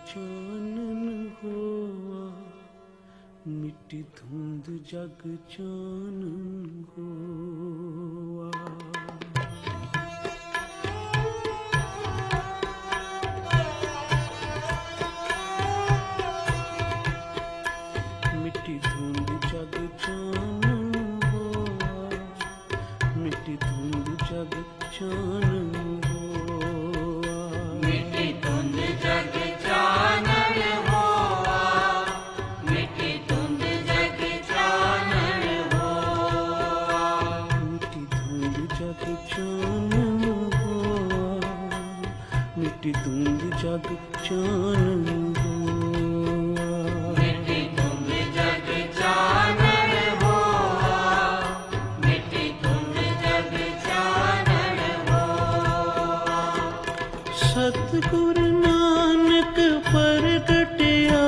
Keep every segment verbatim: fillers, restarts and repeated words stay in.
चानन होआ, मिट्टी धुंध जग चानन होआ। मिट्टी धुंध जग चानन होआ, मिट्टी धुंध जग चानन होआ। मिट्टी धुंध जग चानन होआ, मिट्टी धुंध जग चानन होआ। मिट्टी धुंध जग चानन होआ, मिट्टी धुंध जग चानन होआ। मिट्टी धुंध जग चानन होआ, मिट्टी धुंध जग चानन होआ। सतगुरु नानक प्रगटिया,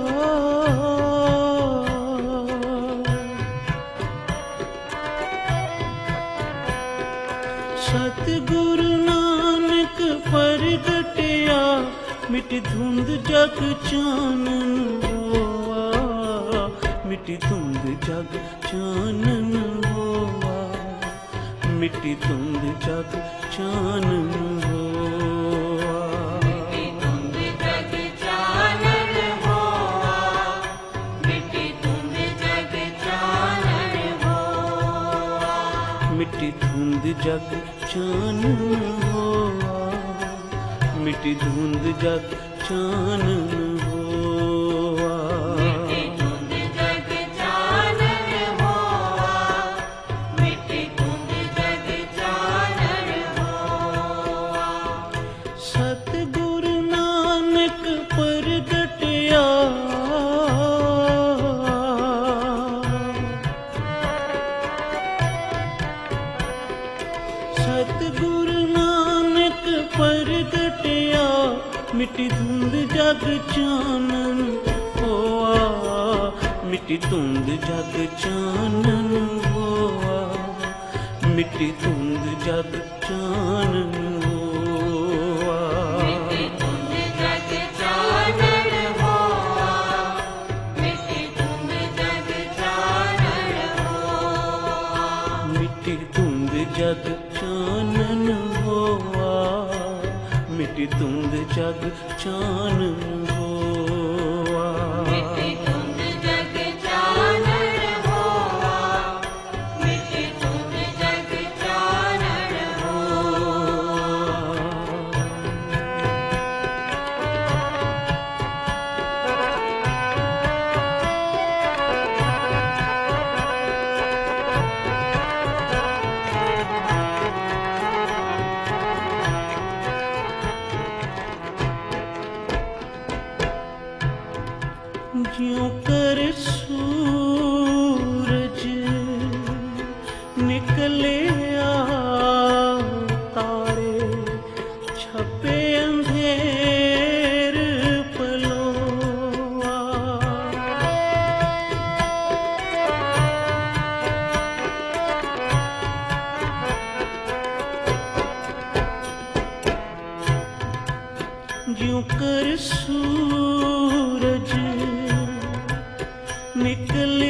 सतगुरु नानक प्रगटिया, मिट्टी धुंध जग चानन होआ, मिट्टी धुंध जग चानन होआ, मिट्टी धुंध जग चानन होआ। मिट्टी धुंध जग चानन होआ, मिट्टी धुंध जग चानन होआ। मिट्टी धुंध जग चानन होआ, मिट्टी धुंध जग चानन होआ। मिट्टी धुंध जग चानन होआ, मिट्टी धुंध जग चानन होआ। सतगुरु नानक प्रगटिया, सतगुरु नानक प्रगटिया, मिट्टी धुंध जग चानन होआ, मिट्टी धुंध जग चानन होआ, मिट्टी धुंध जग चानन होआ। मिट्टी धुंध जग चानन होआ, मिट्टी धुंध जग चानन होआ। मिट्टी धुंध जग चानन होआ, मिट्टी धुंध जग चानन होआ। मिट्टी धुंध जग चानन होआ, मिट्टी धुंध जग चानन होआ। ज्यों कर सूरज निकले तारे, छपे अंधेर पलोआ। ज्यों कर सूरज निकले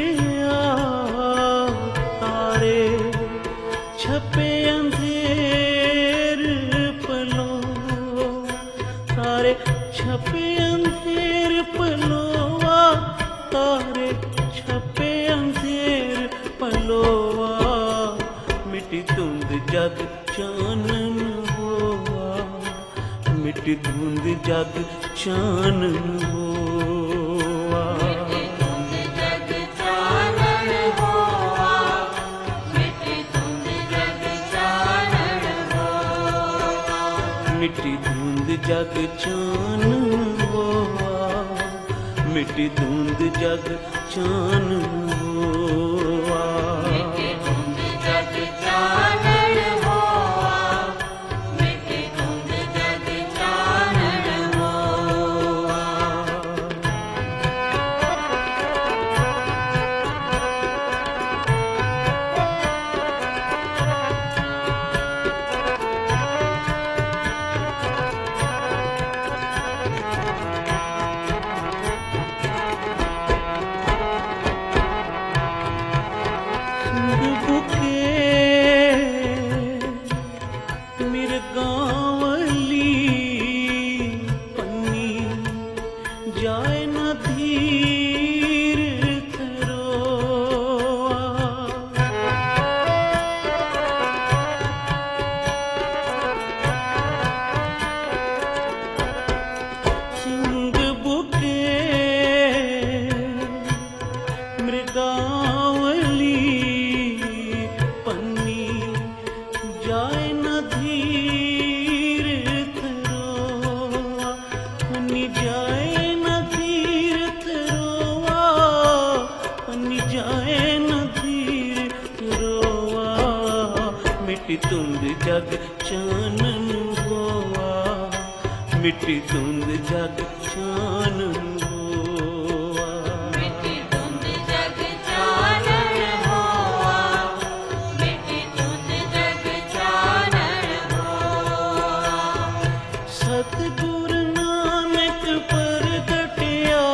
तारे, छपे अंधेर पलो, तारे छपे अंधेर पलोआ, तारे छपे अंधेर पलोआ। मिट्टी धुंध जग चानन होआ, मिट्टी धुंध जग चानन होआ। मिट्टी धुंध जग चानन होआ, मिट्टी धुंध जग चानन होआ। मिट्टी धुंध जग चानन होआ, मिट्टी धुंध जग चानन होआ। मिट्टी धुंध जग चानन होआ, मिट्टी धुंध जग चानन होआ। गावली पन्नी जाए न धीर थरोआ, पन्नी जाए न धीर थरोआ, पन्नी जाए न धीर थरोआ। मिट्टी धुंध जग चानन होआ, मिट्टी धुंध जग चानन होआ। मिट्टी धुंध जग चानन होआ, मिट्टी धुंध जग चानन होआ। सतगुरु नानक प्रगटिया,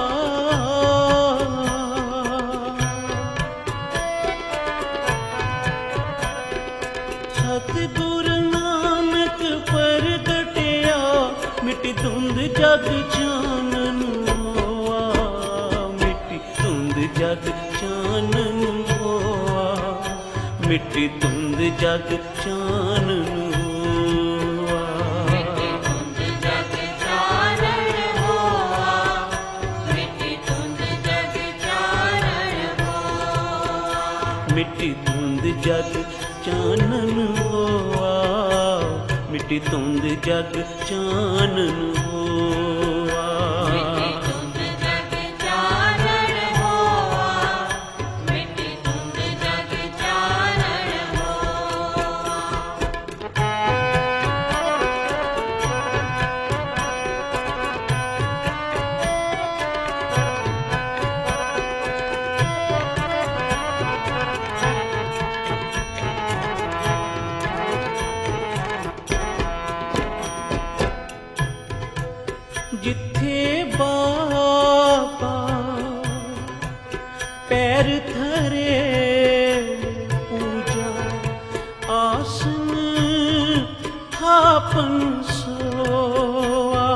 सतगुरु नानक प्रगटिया, मिट्टी धुंध जग चानन होआ, मिट्टी धुंध जग चानन होआ, मिट्टी धुंध जग चानन होआ। मिट्टी धुंध जग चानन होआ, मिट्टी धुंध जग चानन होआ। मिट्टी धुंध जग चानन होआ, मिट्टी धुंध जग चानन होआ। मिट्टी धुंध जग चानन होआ, मिट्टी धुंध जग चानन होआ। जिथे बाबा पैर धरे, पूजा आसन थापन सोआ।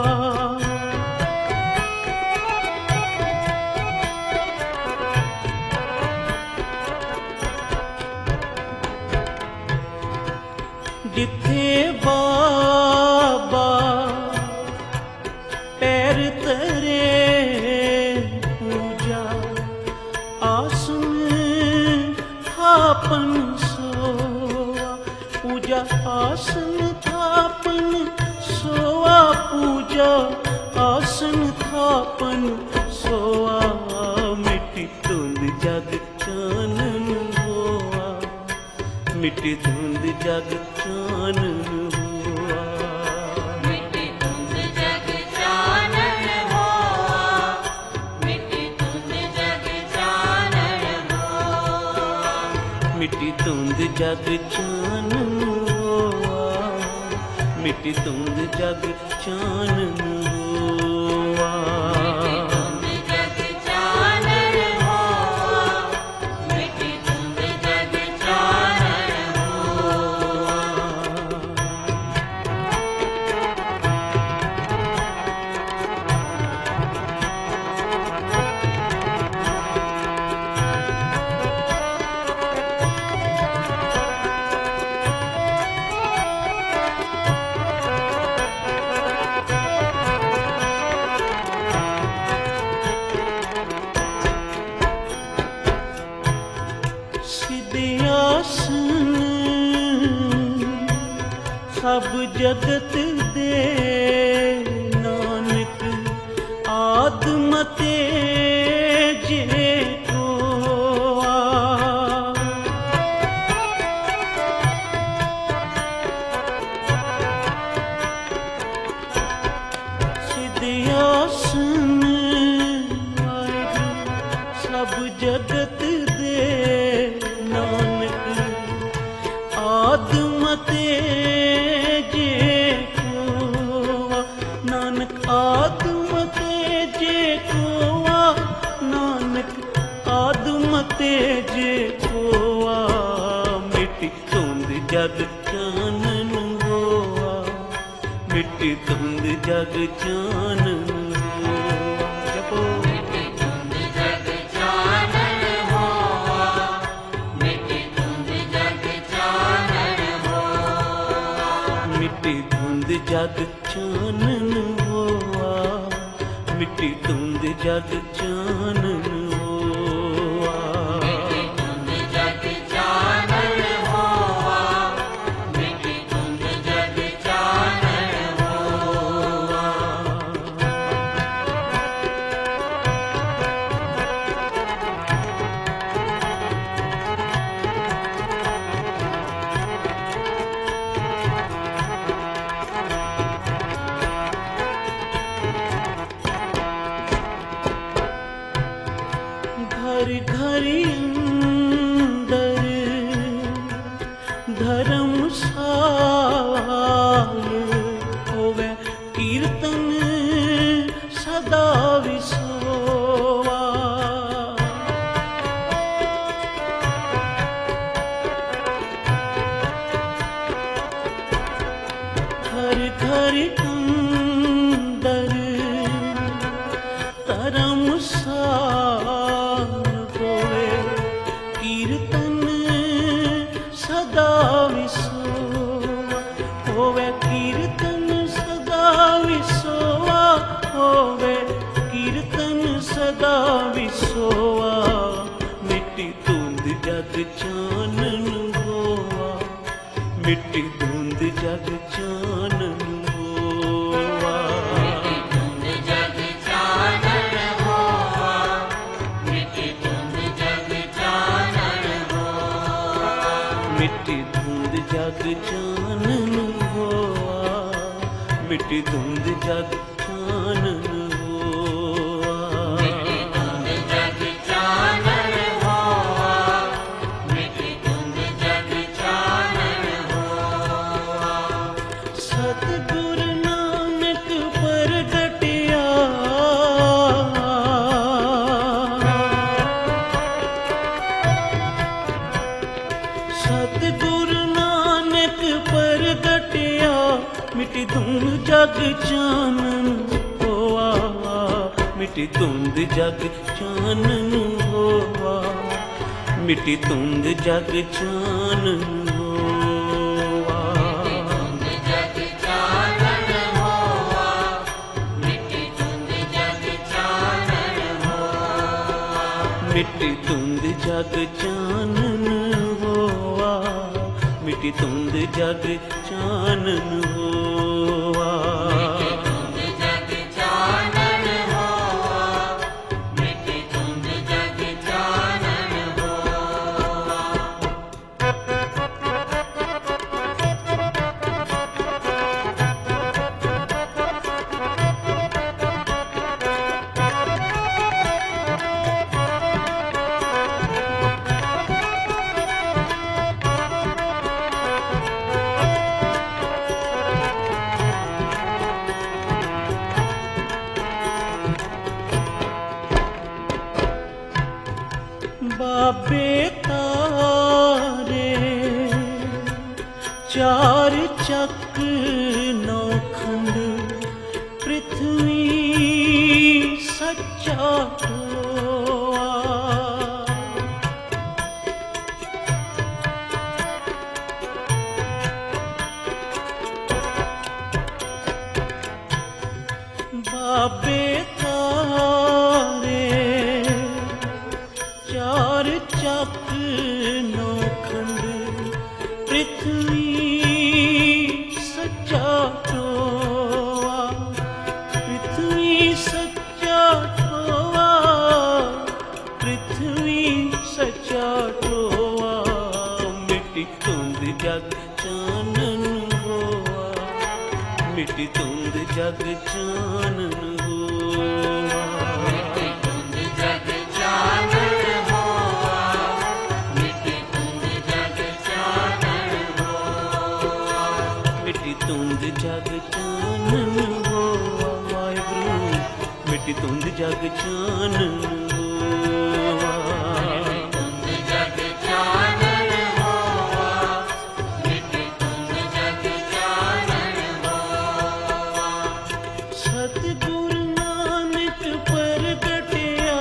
जिथे बाबा पैर तरे, पूजा आसन थापन सोआ, पूजा आसन थापन सोआ, पूजा आसन थापन सोआ। मिट्टी धुंध जग चानन होआ, मिट्टी धुंध जग चानन होआ। मिट्टी धुंध जग चानन होआ, मिट्टी धुंध जग चानन होआ। मिट्टी धुंध जग चानन होआ, मिट्टी धुंध जग चानन होआ। मिट्टी धुंध जग चानन होआ, मिट्टी धुंध जग चानन होआ। सिद्धियासन सब जगत दे, नानक आदम तेजे कोआ। सिद्धियासन सब जगत दे, नानक आदम तेजे कोआ, नानक आदम तेजे कोआ, नानक आदम तेजे कोआ। मिट्टी धुंध जग चानन होआ, मिट्टी धुंध जग चानन होआ। जपो मिट्टी धुंध जग चानन होआ, मिट्टी धुंध जग चानन होआ। मिट्टी धुंध जग चानन होआ, मिट्टी धुंध जग चानन होआ। घर घर अंदर धर्मशाल होवे कीर्तन सदा विसोवा। घर घर अंदर धर्मशाल होवे कीर्तन सदा विसोवा। होवे कीर्तन सदा विसोवा। होवे कीर्तन सदा विसोवा। मिट्टी धुंध जग चानन होवा। मिट्टी धुंध जग चानन होवा। धुंध जग चानन होवा। मिट्टी धुंध जग चानन होवा। मिट्टी धुंध जग चानन होवा। मिट्टी धुंध जग चानन होवा। धुंध जग चानन होवा। मिट्टी धुंध जग चानन होवा। सतगुरु नानक प्रगटिया। सतगुरु नानक प्रगटिया। मिट्टी धुंध जग चानन होवा। मिट्टी धुंध जग चानन होवा। मिट्टी धुंध जग चानन होवा। धुंध जग चानन होवा। मिट्टी धुंध जग चानन होवा। मिट्टी धुंध जग चानन होवा। मिट्टी धुंध जग चानन होवा। धुंध जग चानन होवा। मिट्टी धुंध जग चानन होवा। बाबे तारे चार चक नौ खंड पृथ्वी सच्चा टोआ। बाबे तारे चार चक नौ खंड पृथ्वी सच्चा टोआ। पृथ्वी सच्चा टोआ। पृथ्वी सच्चा टोआ। मिट्टी धुंध जग चानन होवा। मिट्टी धुंध जग चानन होवा। धुंध जग चानन होवा। मिट्टी धुंध जग चानन होवा। मिट्टी धुंध जग चानन होवा। वाहिगुरु मिट्टी धुंध जग चानन होवा। धुंध जग चानन होवा। मिट्टी धुंध जग चानन होवा। सतगुरु नानक प्रगटिया।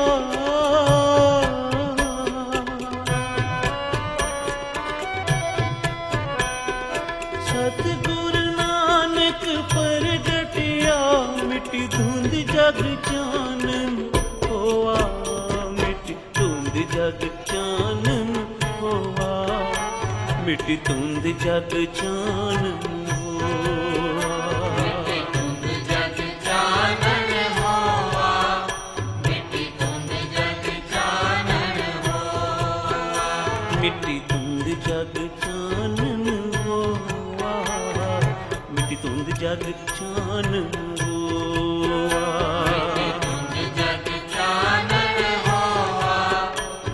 सतगुरु नानक प्रगटिया। मिट्टी धुंध जग चानन होवा। मिट्टी धुंध जग चानन होवा। मिट्टी धुंध जग चानन होवा। धुंध जग चानन होवा। मिट्टी धुंध जग चानन होवा। मिट्टी धुंध जग चानन होवा। मिट्टी धुंध जग चानन होवा। धुंध जग चानन होवा।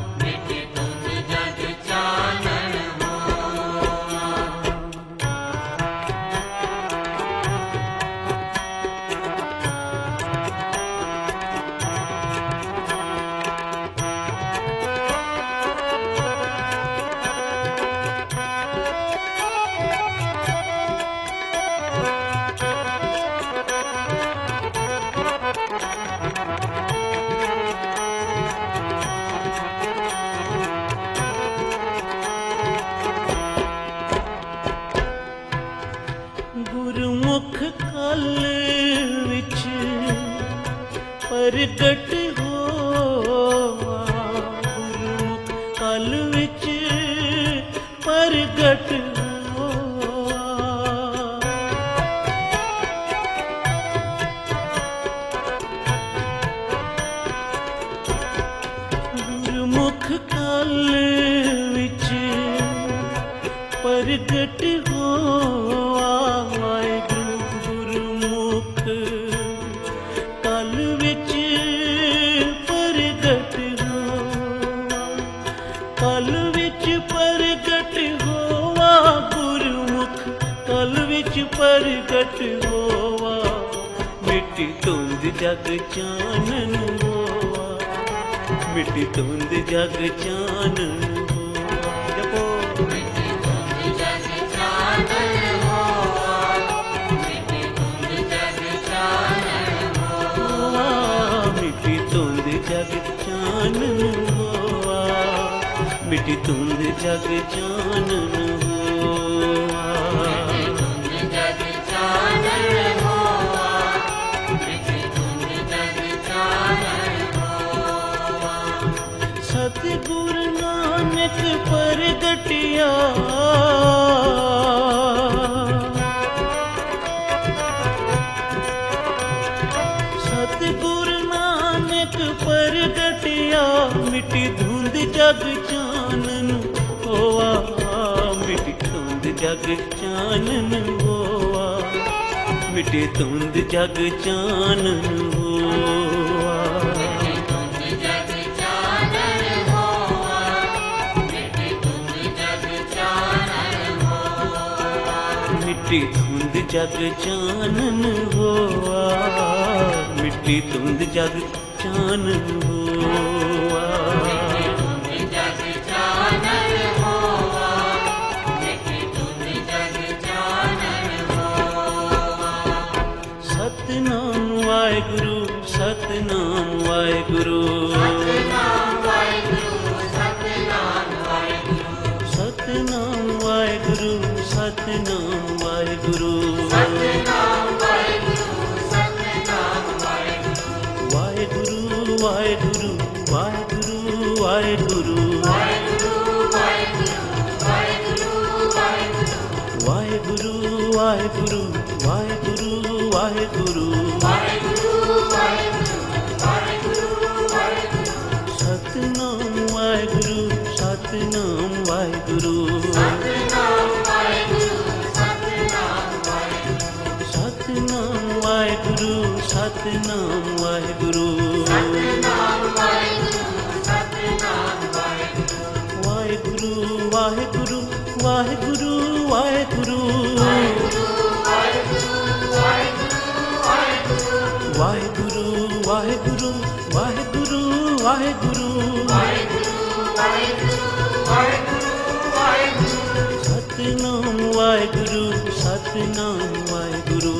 गुरुमुख कल विच प्रगट होआ वाहिगुरु गुरुमुख कल विच प्रगट होआ कल विच प्रगट होआ गुरुमुख कल विच प्रगट होआ मिट्टी धुंध जग चानन होआ मिट्टी धुंध जग चानन होआ जपो मिट्टी धुंध जग चानन होआ मिट्टी धुंध जग चानन होआ मिट्टी धुंध जग चानन होआ मिट्टी धुंध जग चानन होआ धुंध जग चानन होआ मिट्टी धुंध जग चानन होआ सतगुरु नानक प्रगटिया सतगुरु नानक प्रगटिया मिट्टी धुंध जग चानन होआ मिट्टी धुंध जग चानन होआ मिट्टी धुंध जग चानन होआ धुंध जग चानन होआ मिट्टी धुंध जग चानन होआ मिट्टी धुंध जग चानन होआ मिट्टी धुंध जग चानन होआ धुंध जग चानन होआ मिट्टी धुंध जग चानन होआ सतनाम वाहिगुरु सतनाम वाहिगुरु सतनाम वाहिगुरु सतनाम वाहिगुरु सतनाम वाहिगुरु सतनाम वाहिगुरु सतनाम वाहिगुरु सतनाम वाहिगुरु वाहिगुरु वाहिगुरु वाहिगुरु वाहिगुरु वाहिगुरु वाहिगुरु वाहिगुरु वाहिगुरु वाहिगुरु वाहिगुरु वाहिगुरु सतनाम वाहिगुरु सतनाम वाहिगुरु सतनाम वाहिगुरु सतनाम वाहिगुरु सतनाम वाहिगुरु सतनाम वाहिगुरु सतनाम वाहिगुरु सतनाम वाहिगुरु वाहिगुरु वाहिगुरु वाहिगुरु वाहिगुरु वाहिगुरु वाहिगुरु वाहिगुरु वाहिगुरु सतनाम वाहिगुरु सतनाम वाहिगुरु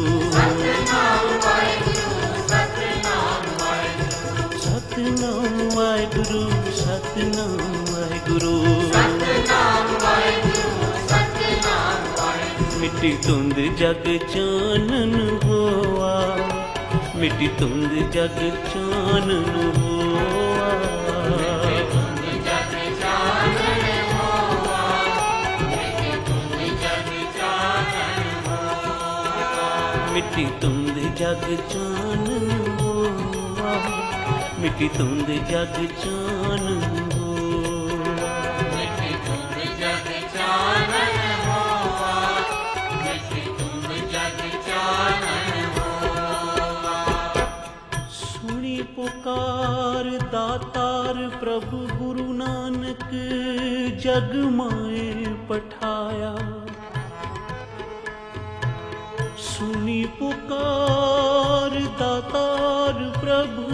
सतनाम वाहिगुरु सतनाम वाहिगुरु मिट्टी धुंध जग चानन होआ मिट्टी धुंध जग चानन होआ मिट्टी धुंध जग चानन होआ मिट्टी धुंध जग चानन होआ सुनी पुकार दातार प्रभु गुरु नानक जग माए पठाया सुनी पुकार दातार प्रभु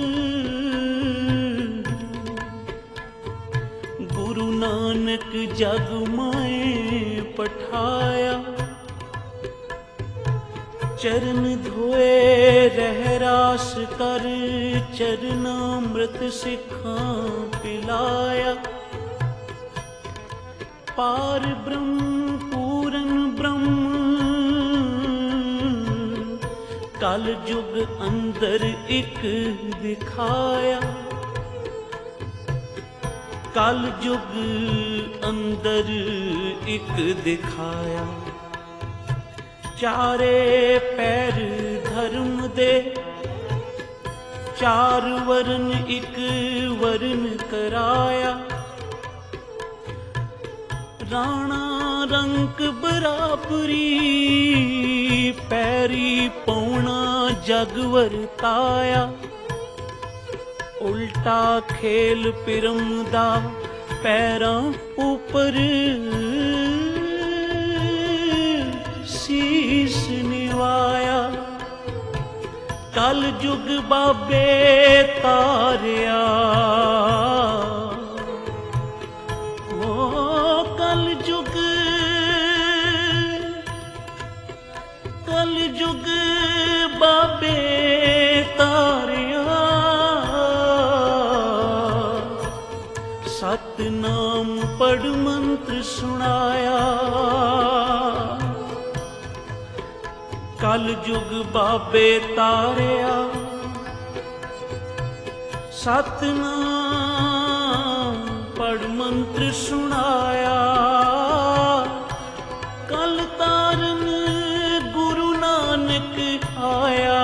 गुरु नानक जग माए पठाया चरण धोए रहरास कर चरनामृत सिखां पिलाया पार ब्रह्म पूरन ब्रह्म कल युग अंदर एक दिखाया कल युग अंदर एक दिखाया चारे पैर धर्म दे चार वरन एक वरन कराया ਰਾਣਾ ਰੰਕ ਬਰਾਬਰੀ ਪੈਰੀ ਪਾਉਣਾ ਜਗ ਵਰਤਾਇਆ ਉਲਟਾ ਖੇਲ ਪਿਰਮ ਦਾ ਪੈਰਾਂ ਉੱਪਰ ਸੀਸ ਨਿਵਾਇਆ ਕਲ ਜੁਗ ਬਾਬੇ ਤਾਰਿਆ ਓ ਕਲ ਜੁਗ ਕਲ ਜੁਗ ਬਾਬੇ ਤਾਰਿਆ ਸਤਨਾਮ ਪੜ ਮੰਤਰ ਸੁਣਾਇਆ ਕਲ ਜੁਗ ਬਾਬੇ ਤਾਰਿਆ ਸਤਨਾਮ ਪੜ ਮੰਤਰ ਸੁਣਾਇਆ ਕਲ ਤਾਰਨ ਗੁਰੂ ਨਾਨਕ ਆਇਆ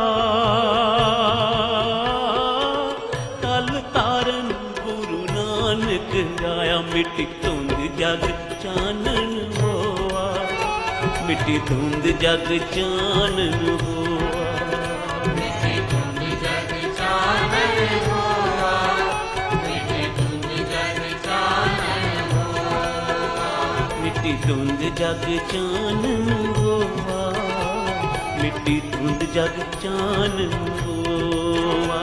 ਕਲ ਤਾਰਨ ਗੁਰੂ ਨਾਨਕ ਆਇਆ ਮਿੱਟੀ ਧੁੰਦ ਜਗ ਚਾਨਣ ਹੋਆ ਮਿੱਟੀ ਧੁੰਦ ਜਗ ਚਾਨਣ ਹੋਆ ਮਿੱਟੀ ਧੁੰਦ ਜਗ ਚਾਨਣ ਹੋਆ ਮਿੱਟੀ ਧੁੰਦ ਜਗ ਚਾਨਣ ਹੋਆ ਮਿੱਟੀ ਧੁੰਦ ਜਗ ਚਾਨਣ ਹੋਆ ਮਿੱਟੀ ਧੁੰਦ ਜਗ ਚਾਨਣ ਹੋਆ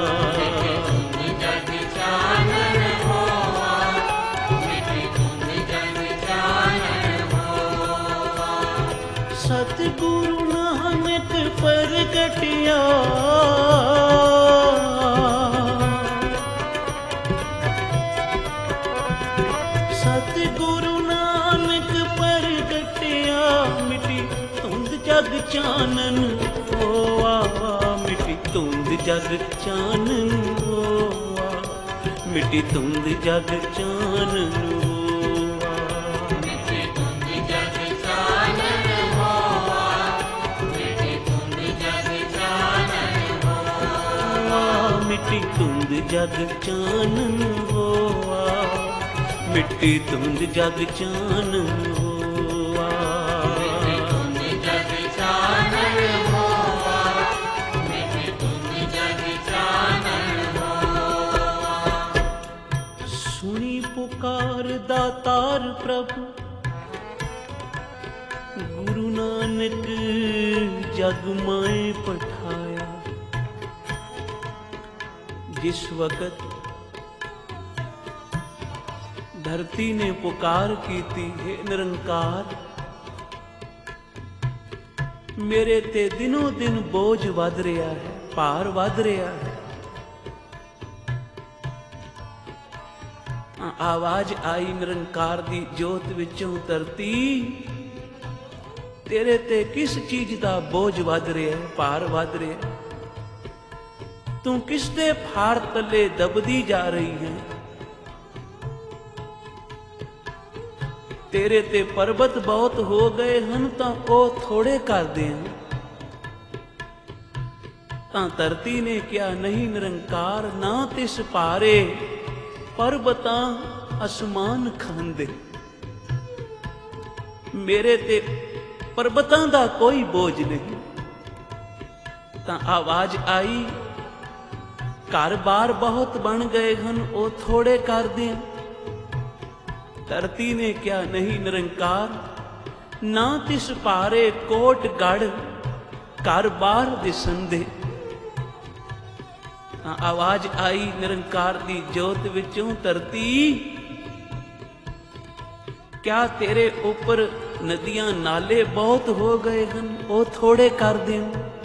ਸਤਿਗੁਰੂ ਨਾਨਕ ਪ੍ਰਗਟਿਆ ਸਤਿਗੁਰੂ ਨਾਨਕ ਪ੍ਰਗਟਿਆ ਮਿੱਟੀ ਧੁੰਦ ਜਗ ਚਾਨਣ ਹੋਆ ਮਿੱਟੀ ਧੁੰਦ ਜਗ ਚਾਨਣ ਹੋਆ ਮਿੱਟੀ ਧੁੰਦ ਜਗ ਚਾਨਣ ਹੋਆ ਮਿੱਟੀ ਧੁੰਦ ਜਗ ਚਾਨਣ ਮਿੱਟੀ ਧੁੰਦ ਜਗ ਚਾਨਣ ਹੋਆ ਮਿੱਟੀ ਧੁੰਦ ਜਗ ਚਾਨਣ ਹੋਆ ਮਿੱਟੀ ਧੁੰਦ ਜਗ ਚਾਨਣ ਹੋਆ ਮਿੱਟੀ ਧੁੰਦ ਜਗ ਚਾਨਣ ਹੋਆ ਸੁਣੀ ਪੁਕਾਰ ਦਾਤਾਰ ਪ੍ਰਭੂ ਗੁਰੂ ਨਾਨਕ ਜਗ ਮਾਏ ਪਠਾਇਆ जिस वक़्त धरती ने पुकार की थी हे निरंकार मेरे ते दिनों दिन बोझ वध रहा है भार वध रहा है आवाज आई निरंकार दी जोत विचों धरती तेरे ते किस चीज दा बोझ वध रहा है भार वध रहा है तू किसदे फार तले दबदी जा रही है तेरे ते पर्वत बहुत हो गए हन तां ओ थोड़े कर दे तां धरती ने क्या नहीं निरंकार ना तिस पारे पर्वतां आसमान खांदे मेरे ते पर्वतां दा कोई बोझ नहीं तां आवाज आई घर बार बहुत बन गए हन ओ थोड़े कर दें धरती ने क्या नहीं निरंकार ना तिस पारे कोट गढ़ घर बार दिसंदे आवाज आई निरंकार दी जोत विचों धरती क्या तेरे ऊपर नदियां नाले बहुत हो गए हन ओ थोड़े कर दें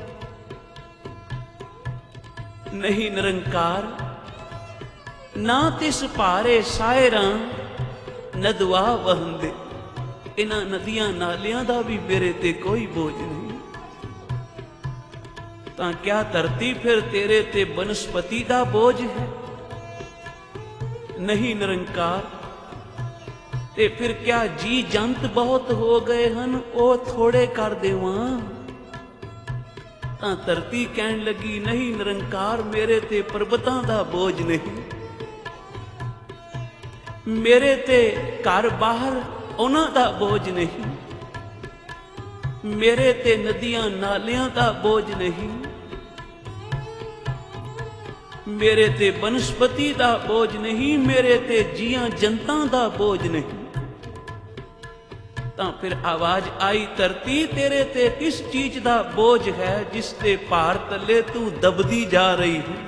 नहीं निरंकार ना तिस पारे सायरा नदवा वहंदे इन्हां नदियां नालियां दा भी मेरे ते कोई बोझ नहीं तां क्या धरती फिर तेरे ते बनस्पति दा बोझ है नहीं निरंकार ते फिर क्या जी जंत बहुत हो गए हन ओ थोड़े कर देवां तां धरती कहन लगी नहीं निरंकार मेरे ते पर्वतां दा बोझ नहीं मेरे ते घर बाहर ਉਹਨਾਂ ਦਾ ਬੋਝ ਨਹੀਂ, ਮੇਰੇ ਤੇ ਨਦੀਆਂ ਨਾਲਿਆਂ ਦਾ ਬੋਝ ਨਹੀਂ, ਮੇਰੇ ਤੇ ਬਨਸਪਤੀ ਦਾ ਬੋਝ ਨਹੀਂ, ਮੇਰੇ ਤੇ ਜੀਆਂ ਜਨਤਾਂ ਦਾ ਬੋਝ ਨਹੀਂ। ਤਾਂ ਫਿਰ ਆਵਾਜ਼ ਆਈ, ਧਰਤੀ ਤੇਰੇ ਤੇ ਕਿਸ ਚੀਜ਼ ਦਾ ਬੋਝ ਹੈ ਜਿਸ ਦੇ ਭਾਰ ਤਲੇ ਤੂੰ ਦਬਦੀ ਜਾ ਰਹੀ ਹੈ?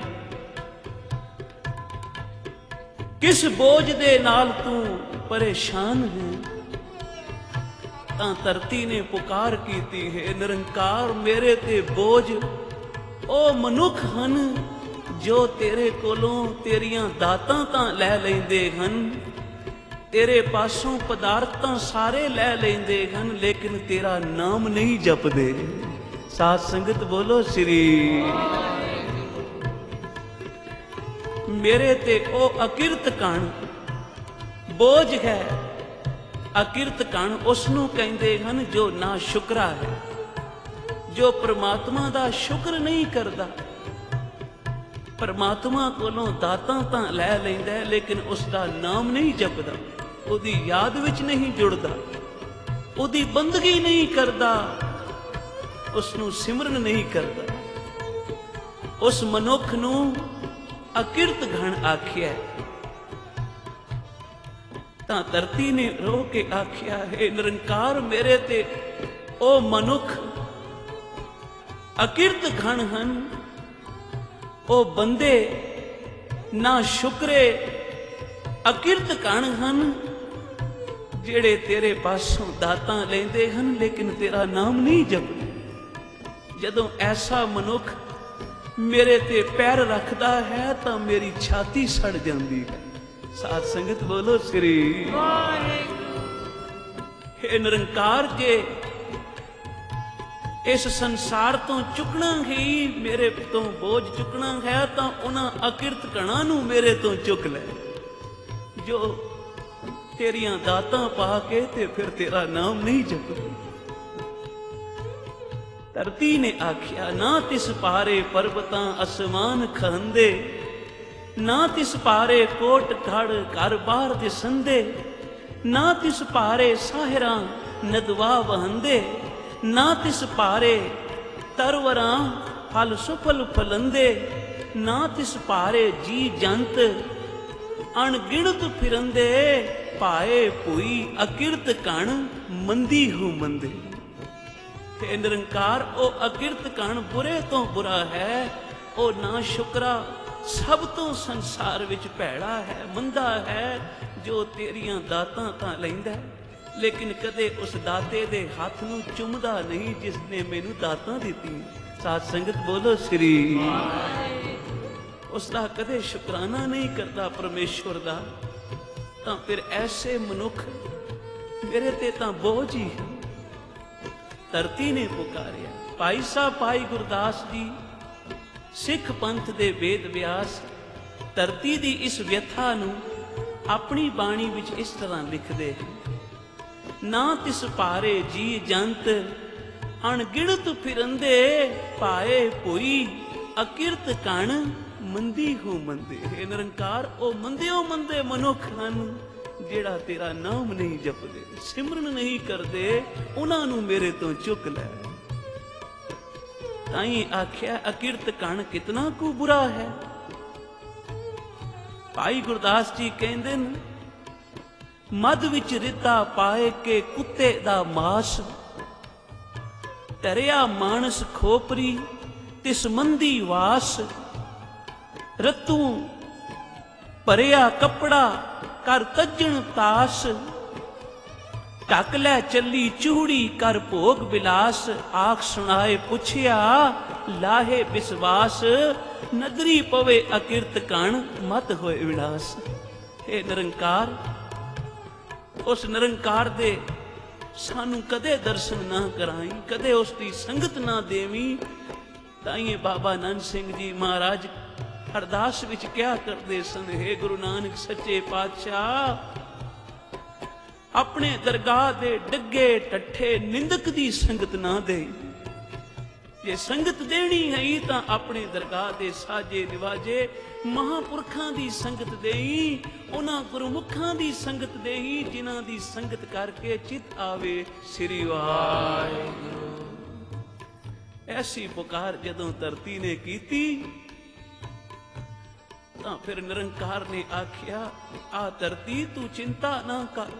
ਕਿਸ ਬੋਝ ਦੇ ਨਾਲ ਤੂੰ ਪਰੇਸ਼ਾਨ ਹੈ? ਤਾਂ ਧਰਤੀ ਨੇ ਪੁਕਾਰ ਕੀਤੀ ਹੈ, ਨਿਰੰਕਾਰ ਮੇਰੇ ਤੇ ਬੋਝ ਉਹ ਮਨੁੱਖ ਹਨ ਜੋ ਤੇਰੇ ਕੋਲੋਂ ਤੇਰੀਆਂ ਦਾਤਾਂ ਤਾਂ ਲੈ ਲੈਂਦੇ ਹਨ, ਤੇਰੇ ਪਾਸੋਂ ਪਦਾਰਥਾਂ ਸਾਰੇ ਲੈ ਲੈਂਦੇ ਹਨ, ਲੇਕਿਨ ਤੇਰਾ ਨਾਮ ਨਹੀਂ ਜਪਦੇ। ਸਾਧ ਸੰਗਤ ਬੋਲੋ ਸ੍ਰੀ। ਮੇਰੇ ਤੇ ਉਹ ਅਕਿਰਤ ਕਣ ਬੋਝ ਹੈ। ਅਕਿਰਤ ਕਣ ਉਸ ਨੂੰ ਕਹਿੰਦੇ ਹਨ ਜੋ ਨਾ ਸ਼ੁਕਰਾ ਹੈ, ਜੋ ਪ੍ਰਮਾਤਮਾ ਦਾ ਸ਼ੁਕਰ ਨਹੀਂ ਕਰਦਾ। ਪਰਮਾਤਮਾ ਕੋਲੋਂ ਦਾਤਾਂ ਤਾਂ ਲੈ ਲੈਂਦਾ ਹੈ, ਲੇਕਿਨ ਉਸ ਦਾ ਨਾਮ ਨਹੀਂ ਜਪਦਾ, ਉਹਦੀ ਯਾਦ ਵਿੱਚ ਨਹੀਂ ਜੁੜਦਾ, ਉਹਦੀ ਬੰਦਗੀ ਨਹੀਂ ਕਰਦਾ, ਉਸ ਨੂੰ ਸਿਮਰਨ ਨਹੀਂ ਕਰਦਾ। ਉਸ ਮਨੁੱਖ ਨੂੰ ਅਕਿਰਤ ਘਣ ਆਖਿਆ। ਤਾਂ ਧਰਤੀ ਨੇ ਰੋ ਕੇ ਆਖਿਆ, ਹੈ ਨਿਰੰਕਾਰ ਮੇਰੇ ਤੇ ਉਹ ਮਨੁੱਖ ਅਕਿਰਤ ਘਣ ਹਨ, ਉਹ ਬੰਦੇ ਨਾ ਸ਼ੁਕਰੇ ਅਕਿਰਤ ਕਣ ਹਨ, ਜਿਹੜੇ ਤੇਰੇ ਪਾਸੋਂ ਦਾਤਾਂ ਲੈਂਦੇ ਹਨ ਲੇਕਿਨ ਤੇਰਾ ਨਾਮ ਨਹੀਂ ਜਪਦੇ। ਜਦੋਂ ਐਸਾ ਮਨੁੱਖ ਮੇਰੇ ਤੇ ਪੈਰ ਰੱਖਦਾ ਹੈ ਤਾਂ ਮੇਰੀ ਛਾਤੀ ਸੜ ਜਾਂਦੀ ਹੈ। ਸਾਧ ਸੰਗਤ ਬੋਲੋ ਸ੍ਰੀ ਵਾਹਿਗੁਰੂ। ਇਹ ਨਿਰੰਕਾਰ ਜੇ ਇਸ ਸੰਸਾਰ ਤੋਂ ਚੁੱਕਣਾ ਹੀ ਮੇਰੇ ਤੋਂ ਬੋਝ ਚੁੱਕਣਾ ਹੈ ਤਾਂ ਉਹਨਾਂ ਅਕਿਰਤ ਕਣਾਂ ਨੂੰ ਮੇਰੇ ਤੋਂ ਚੁੱਕ ਲੈ, ਜੋ ਤੇਰੀਆਂ ਦਾਤਾਂ ਪਾ ਕੇ ਤੇ ਫਿਰ ਤੇਰਾ ਨਾਮ ਨਹੀਂ ਜਪਦੇ। ਧਰਤੀ ਨੇ ਆਖਿਆ, ਨਾ ਤਿਸ ਪਾਰੇ ਪਰਬਤਾਂ ਅਸਮਾਨ ਖਹੰਦੇ, ਨਾ ਤਿਸ ਪਾਰੇ ਕੋਟ ਘੜ ਘਰ ਬਾਹਰ ਦਿਸੰਦੇ, ਨਾ ਤਿਸ ਪਾਰੇ ਸਾਹਿਰਾਂ ਨਦਵਾ ਵਹੰਦੇ, ਨਾ ਤਿਸ ਪਾਰੇ ਤਰਵਰਾਂ ਫਲ ਸੁਫਲ ਫਲੰਦੇ, ਨਾ ਤਿਸ ਪਾਰੇ ਜੀ ਜੰਤ ਅਣਗਿਣਤ ਫਿਰੰਦੇ, ਪਾਏ ਭੂਈ ਅਕਿਰਤ ਕਣ ਮੰਦੀ ਹੂ ਮੰਦੇ। ਤੇ ਨਿਰੰਕਾਰ ਉਹ ਅਕਿਰਤ ਕਣ ਬੁਰੇ ਤੋਂ ਬੁਰਾ ਹੈ, ਉਹ ਨਾ ਸ਼ੁਕਰਾ ਸਭ ਤੋਂ ਸੰਸਾਰ ਵਿੱਚ ਭੈੜਾ ਹੈ, ਮੰਦਾ ਹੈ, ਜੋ ਤੇਰੀਆਂ ਦਾਤਾਂ ਤਾਂ ਲੈਂਦਾ ਲੇਕਿਨ ਕਦੇ ਉਸ ਦਾਤੇ ਦੇ ਹੱਥ ਨੂੰ ਚੁੰਮਦਾ ਨਹੀਂ ਜਿਸ ਨੇ ਮੈਨੂੰ ਦਾਤਾਂ ਦਿੱਤੀਆਂ। ਸਾਧ ਸੰਗਤ ਬੋਲੋ ਸ੍ਰੀ। ਉਸ ਦਾ ਕਦੇ ਸ਼ੁਕਰਾਨਾ ਨਹੀਂ ਕਰਦਾ ਪਰਮੇਸ਼ਵਰ ਦਾ। ਤਾਂ ਫਿਰ ਐਸੇ ਮਨੁੱਖ ਮੇਰੇ ਤੇ ਤਾਂ ਬੋਝ ਹੀ ਹੈ। ਧਰਤੀ ਨੇ ਪੁਕਾਰਿਆ। ਭਾਈ ਸਾਹਿਬ ਭਾਈ ਗੁਰਦਾਸ ਜੀ ਸਿੱਖ ਪੰਥ ਦੇ ਵੇਦ ਵਿਆਸ ਧਰਤੀ ਦੀ ਇਸ ਵਿਅਥਾ ਨੂੰ ਆਪਣੀ ਬਾਣੀ ਵਿੱਚ ਇਸ ਤਰ੍ਹਾਂ ਲਿਖਦੇ ਹਨ। ਨਾ ਤਿਸ ਪਾਰੇ ਜੀ ਜੰਤ ਅਣਗਿਣਤ ਫਿਰੰਦੇ, ਪਾਏ ਭੂਈ ਅਕਿਰਤ ਕਣ ਮੰਦੀ ਹੂ ਮੰਦੇ। ਇਹ ਨਿਰੰਕਾਰ ਉਹ ਮੰਦਿਓ ਮੰਦੇ ਮਨੁੱਖ ਹਨ ਜਿਹੜਾ ਤੇਰਾ ਨਾਮ ਨਹੀਂ ਜਪਦੇ, ਸਿਮਰਨ ਨਹੀਂ ਕਰਦੇ, ਉਹਨਾਂ ਨੂੰ ਮੇਰੇ ਤੋਂ ਚੁੱਕ ਲੈ। ਤਾਈ ਆਖਿਆ ਅਕਿਰਤ ਕਣ ਕਿਤਨਾ ਕੁ ਬੁਰਾ ਹੈ। ਭਾਈ ਗੁਰਦਾਸ ਜੀ ਕਹਿੰਦੇ ਨੇ, ਮਦ ਵਿੱਚ ਰਿੱਧਾ ਪਾਏ ਕੇ ਕੁੱਤੇ ਦਾ ਮਾਸ, ਧਰਿਆ ਮਾਨਸ ਖੋਪਰੀ ਤਿਸ ਮੰਦੀ ਵਾਸ, ਰਤੂ ਭਰਿਆ ਕੱਪੜਾ ਕਰ ਤੱਜਣ ਤਾਸ, ਢੱਕ ਲੈ ਚੱਲੀ ਚੂੜੀ ਕਰ ਭੋਗ ਬਿਲਾਸ, ਆਖ ਸੁਣਾਏ ਪੁੱਛਿਆ ਲਾਹੇ ਵਿਸ਼ਵਾਸ, ਨਦਰੀ ਪਵੇ ਅਕਿਰਤ ਕਣ ਮਤ ਹੋਏ ਵਿਨਾਸ਼। ਇਹ ਨਿਰੰਕਾਰ ਉਸ ਨਿਰੰਕਾਰ ਦੇ ਸਾਨੂੰ ਕਦੇ ਦਰਸ਼ਨ ਨਾ ਕਰਾਈ, ਕਦੇ ਉਸ ਦੀ ਸੰਗਤ ਨਾ ਦੇਵੀਂ। ਤਾਈਏ ਬਾਬਾ ਨੰਦ ਸਿੰਘ ਜੀ ਮਹਾਰਾਜ ਅਰਦਾਸ ਵਿੱਚ ਕਿਹਾ ਕਰਦੇ ਸਨ, ਹੇ ਗੁਰੂ ਨਾਨਕ ਸੱਚੇ ਪਾਤਸ਼ਾਹ, ਆਪਣੇ ਦਰਗਾਹ ਦੇ ਡੱਗੇ ਟੱਠੇ ਨਿੰਦਕ ਦੀ ਸੰਗਤ ਨਾ ਦੇ। ਜੇ ਸੰਗਤ ਦੇਣੀ ਹੈ ਤਾਂ ਆਪਣੇ ਦਰਗਾਹ ਦੇ ਸਾਜੇ ਨਿਵਾਜੇ ਮਹਾਂਪੁਰਖਾਂ ਦੀ ਸੰਗਤ ਦੇਈ, ਉਹਨਾਂ ਗੁਰਮੁਖਾਂ ਦੀ ਸੰਗਤ ਦੇਈ ਜਿਨ੍ਹਾਂ ਦੀ ਸੰਗਤ ਕਰਕੇ ਚਿਤ ਆਵੇ ਸ੍ਰੀ ਵਾਹਿਗੁਰੂ। ਐਸੀ ਪੁਕਾਰ ਜਦੋਂ ਧਰਤੀ ਨੇ ਕੀਤੀ ਤਾਂ ਫਿਰ ਨਿਰੰਕਾਰ ਨੇ ਆਖਿਆ, ਆ ਧਰਤੀ ਤੂੰ ਚਿੰਤਾ ਨਾ ਕਰ,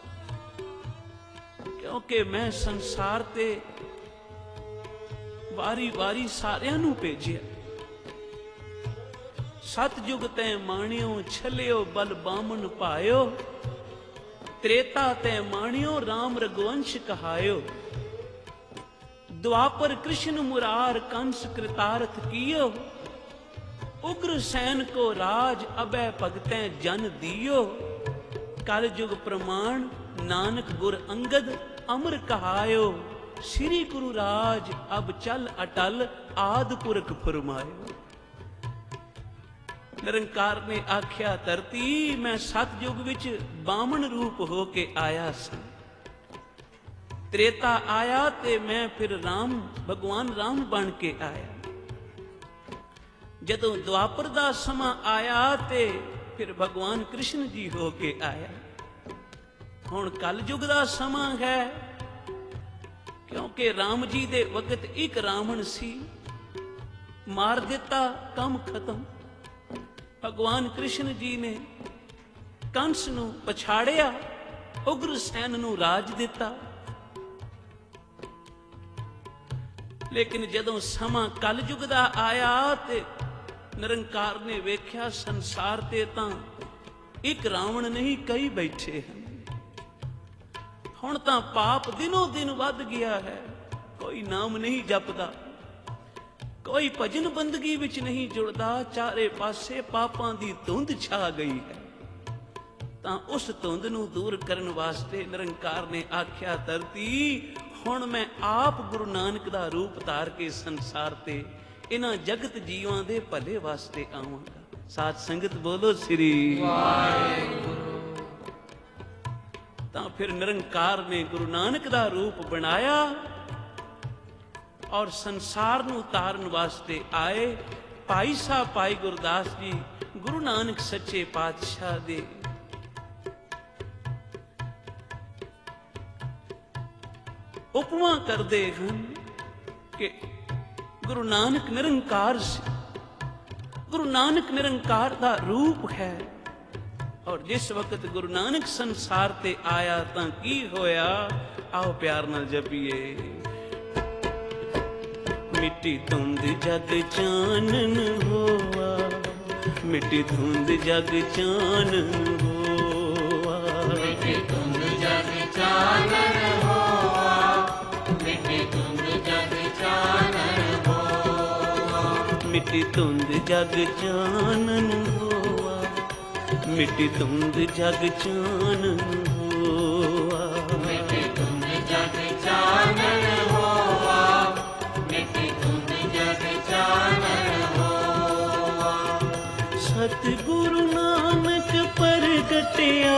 ਕਿਉਂਕਿ ਮੈਂ ਸੰਸਾਰ ਤੇ ਵਾਰੀ ਵਾਰੀ ਸਾਰਿਆਂ ਨੂੰ ਭੇਜਿਆ। ਸਤਜੁਗ ਤੈ ਮਾਣਿਓ ਛਲਿਓ ਬਲ ਬਾਮਨ ਪਾਇਓ, ਤ੍ਰੇਤਾ ਤੈ ਮਾਣਿਓ ਰਾਮ ਰਘੁਵੰਸ਼ ਕਹਾਇਓ, द्वापर कृष्ण मुरार कंस कृतार्थ कियो, उग्र सैन को राज अभय भगतै जन दियो, कल युग प्रमाण नानक गुर अंगद अमर कहायो, श्री गुरु राज अब चल अटल आद पुरख फरमायो। निरंकार ने आख्या, धरती मैं सतयुग विच बामन रूप हो के आया सा, त्रेता आया ते मैं फिर राम भगवान राम बन के आया। जदों द्वापर दा समा आया ते फिर भगवान कृष्ण जी हो के आया। हुण कल युग दा समा है, क्योंकि राम जी दे वक्त एक रावण सी, मार दिता काम खत्म। भगवान कृष्ण जी ने कंस नूं पछाड़िया, उग्र सैन नूं राज दिता। लेकिन जदों समा कल युग दा आया ते निरंकार ने वेख्या संसार ते तां एक रावण नहीं कई बैठे हैं। हुण तां पाप दिनों दिन वध गया है, कोई नाम नहीं जपदा, कोई भजन बंदगी विच नहीं जुड़दा, चारे पासे पापां दी धुंध छा गई है। तां उस धुंध नूं दूर करन वास्ते निरंकार ने आख्या, धरती हुण मैं आप गुरु नानक दा रूप धार के संसार ते इन्हां जगत जीवां दे भले वास्ते आवांगा। साथ संगत बोलो श्री वाहिगुरू। तां फिर निरंकार ने गुरु नानक दा रूप बनाया और संसार नूं तारन वास्ते आए। भाई साहब भाई गुरदास जी गुरु नानक सच्चे पातशाह दे उपमा करते हैं कि गुरु नानक निरंकार से, गुरु नानक निरंकार दा रूप है। और जिस वक्त गुरु नानक संसार ते आया तां की होया, आओ प्यार नाल जपीए। मिट्टी धुंध जग चानन होवा, मिट्टी धुंध जग चानन होवा, मिट्टी धुंध जग चानन होवा, मिट्टी धुंध जग चानन होवा, मिट्टी धुंध जग चानन होवा, मिट्टी धुंध जग चानन होवा, मिट्टी धुंध जग चानन होवा, मिट्टी धुंध जग चानन होवा। सतगुरु नानक प्रगटिया,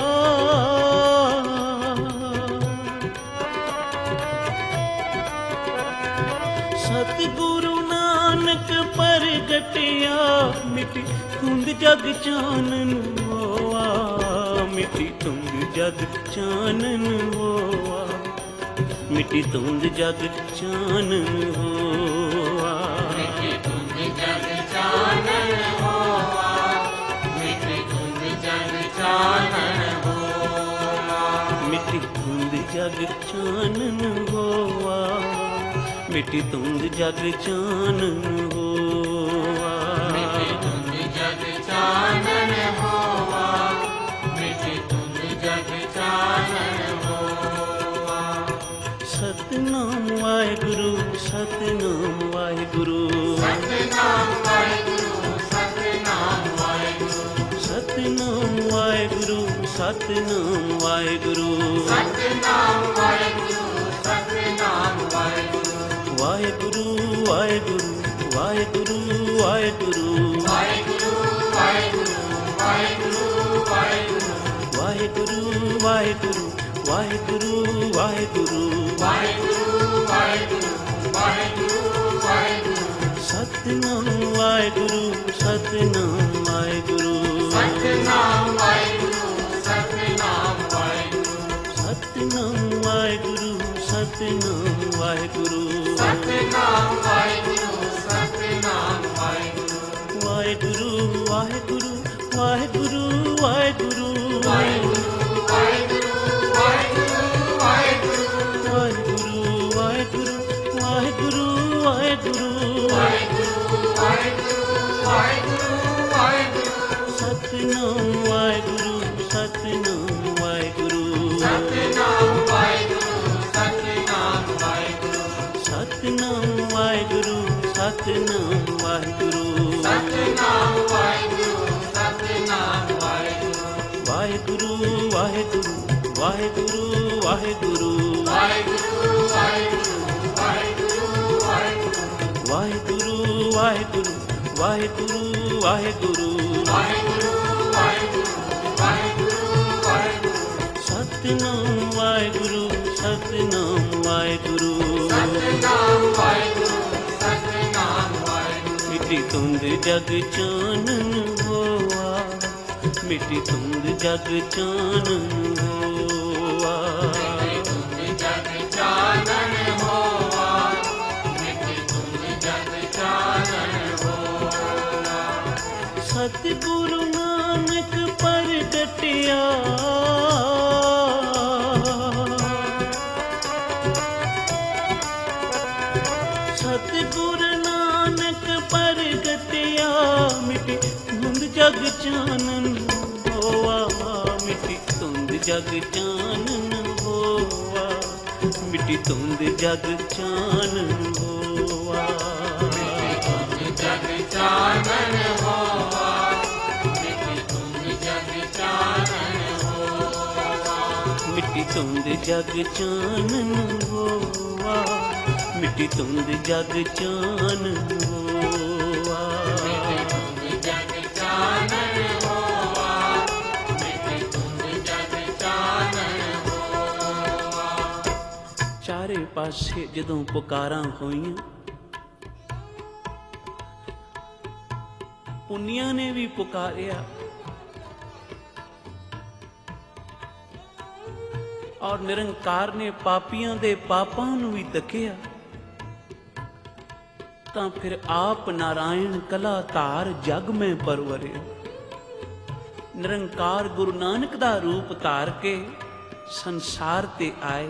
सतगुरु नानक प्रगटिया, मिट्टी धुंध जग चानन होवा, मिट्टी धुंध जग चानन होवा, मिट्टी धुंध जग चानन होवा, मिट्टी धुंध जग चानन होवा, मिट्टी धुंध जग चानन होवा, मिट्टी धुंध जग चानन होवा, मिट्टी धुंध जग चानन होवा, मिट्टी धुंध जग चानन होवा, मिट्टी धुंध जग चानन होवा। सतनाम वाहिगुरु, सतनाम वाहिगुरु, सतनाम वाहिगुरु, सतनाम वाहिगुरु, सतनाम वाहिगुरु, सतनाम वाहिगुरु, सतनाम वाहिगुरु, सतनाम वाहिगुरु। वाहिगुरु वाहिगुरु वाहिगुरु वाहिगुरु, वाहिगुरु वाहिगुरु वाहिगुरु वाहिगुरु, वाहिगुरु वाहिगुरु वाहिगुरु वाहिगुरु, वाहिगुरु वाहिगुरु वाहिगुरु ਸਤਿਨਾਮ ਵਾਹਿਗੁਰੂ ਸਤਿਨਾਮ ਵਾਹਿਗੁਰੂ ਸਤਿਨਾਮ ਵਾਹਿਗੁਰੂ ਸਤਿਨਾਮ ਵਾਹਿਗੁਰੂ ਸਤਿਨਾਮ ਵਾਹਿਗੁਰੂ ਸਤਿਨਾਮ ਵਾਹਿਗੁਰੂ ਸਤਿਨਾਮ ਵਾਹਿਗੁਰੂ ਸਤਿਨਾਮ ਵਾਹਿਗੁਰੂ ਵਾਹਿਗੁਰੂ ਵਾਹਿਗੁਰੂ ਵਾਹਿਗੁਰੂ ਵਾਹਿਗੁਰੂ ਵਾਹਿਗੁਰੂ ਵਾਹਿਗੁਰੂ ਵਾਹਿਗੁਰੂ ਵਾਹਿਗੁਰੂ ਵਾਹਿਗੁਰੂ ਵਾਹਿਗੁਰੂ ਵਾਹਿਗੁਰੂ ਵਾਹਿਗੁਰੂ ਵਾਹਿਗੁਰੂ ਵਾਹਿਗੁਰੂ ਵਾਹਿਗੁਰੂ ਸਤਿਨਾਮ ਵਾਹਿਗੁਰੂ ਸਤਿਨਾਮ ਵਾਹਿਗੁਰੂ ਸਤਿਨਾਮ ਵਾਹਿਗੁਰੂ ਸਤਿਨਾਮ ਵਾਹਿਗੁਰੂ ਸਤਿਨਾਮ ਵਾਹਿਗੁਰੂ ਸਤਿਨਾਮ ਵਾਹਿਗੁਰੂ ਸਤਿਨਾਮ ਵਾਹਿਗੁਰੂ ਸਤਿਨਾਮ ਵਾਹਿਗੁਰੂ ਵਾਹਿਗੁਰੂ ਵਾਹਿਗੁਰੂ ਵਾਹਿਗੁਰੂ ਵਾਹਿਗੁਰੂ ਵਾਹਿਗੁਰੂ ਵਾਹਿਗੁਰੂ ਵਾਹਿਗੁਰੂ ਵਾਹਿਗੁਰੂ ਵਾਹਿਗੁਰੂ ਵਾਹਿਗੁਰੂ ਵਾਹਿਗੁਰੂ ਵਾਹਿਗੁਰੂ ਵਾਹਿਗੁਰੂ ਵਾਹਿਗੁਰੂ ਵਾਹਿਗੁਰੂ ਵਾਹਿਗੁਰੂ ਸਤਿਨਾਮ ਵਾਹਿਗੁਰੂ ਸਤਿਨਾਮ ਵਾਹਿਗੁਰੂ ਸਤਿਨਾਮ ਵਾਹਿਗੁਰੂ ਸਤਿਨਾਮ ਵਾਹਿਗੁਰੂ ਮਿੱਟੀ ਧੁੰਦ ਜਗ ਚਾਨਣ ਹੋਆ ਮਿੱਟੀ ਧੁੰਦ ਜਗ ਚਾਨਣ ਹੋਆ ਤੁਮ ਜਗ ਚਾਨਣ ਹੋਵਾ ਮਿੱਟੀ ਤੁਮ ਜਗ ਚਾਨਣ ਹੋਵਾ ਸਤਿਗੁਰੂ ਨਾਨਕ ਪ੍ਰਗਟਿਆ ਸਤਿਗੁਰੂ ਨਾਨਕ ਪ੍ਰਗਟਿਆ ਮਿੱਟੀ ਧੁੰਦ ਜਗ ਚਾਨਣ ਹੋਆ ਮਿੱਟੀ ਧੁੰਦ ਜਗ ਚਾਨਣ ਹੋਆ ਮਿੱਟੀ ਧੁੰਦ ਜਗ ਚਾਨਣ ਹੋਆ ਤੁਮ ਜਗ ਚਾਨਣ ਹੋਵਾ ਮਿੱਟੀ ਤੁਮ ਜਗ ਚਾਨਣ ਹੋਵਾ ਮਿੱਟੀ ਧੁੰਦ ਜਗ ਚਾਨਣ ਹੋਆ ਮਿੱਟੀ ਧੁੰਦ ਜਗ ਚਾਨਣ ਹੋਆ ਤੁਮ ਜਗ ਚਾਨਣ ਹੋਵਾ ਮਿੱਟੀ ਤੁਮ ਜਗ ਚਾਨਣ ਹੋਵਾ ਚਾਰੇ ਪਾਸੇ ਜਦੋਂ ਪੁਕਾਰਾਂ ਹੋਈਆਂ ਪੁੰਨੀਆਂ ਨੇ ਵੀ ਪੁਕਾਰਿਆ ਔਰ ਨਿਰੰਕਾਰ ਨੇ ਪਾਪੀਆਂ ਦੇ ਪਾਪਾਂ ਨੂੰ ਵੀ ਤੱਕਿਆ ਤਾਂ ਫਿਰ ਆਪ ਨਾਰਾਇਣ ਕਲਾ ਧਾਰ ਜਗ ਮੈਂ ਪਰਵਰਿਆ ਨਿਰੰਕਾਰ ਗੁਰੂ ਨਾਨਕ ਦਾ ਰੂਪ ਧਾਰ ਕੇ ਸੰਸਾਰ ਤੇ ਆਏ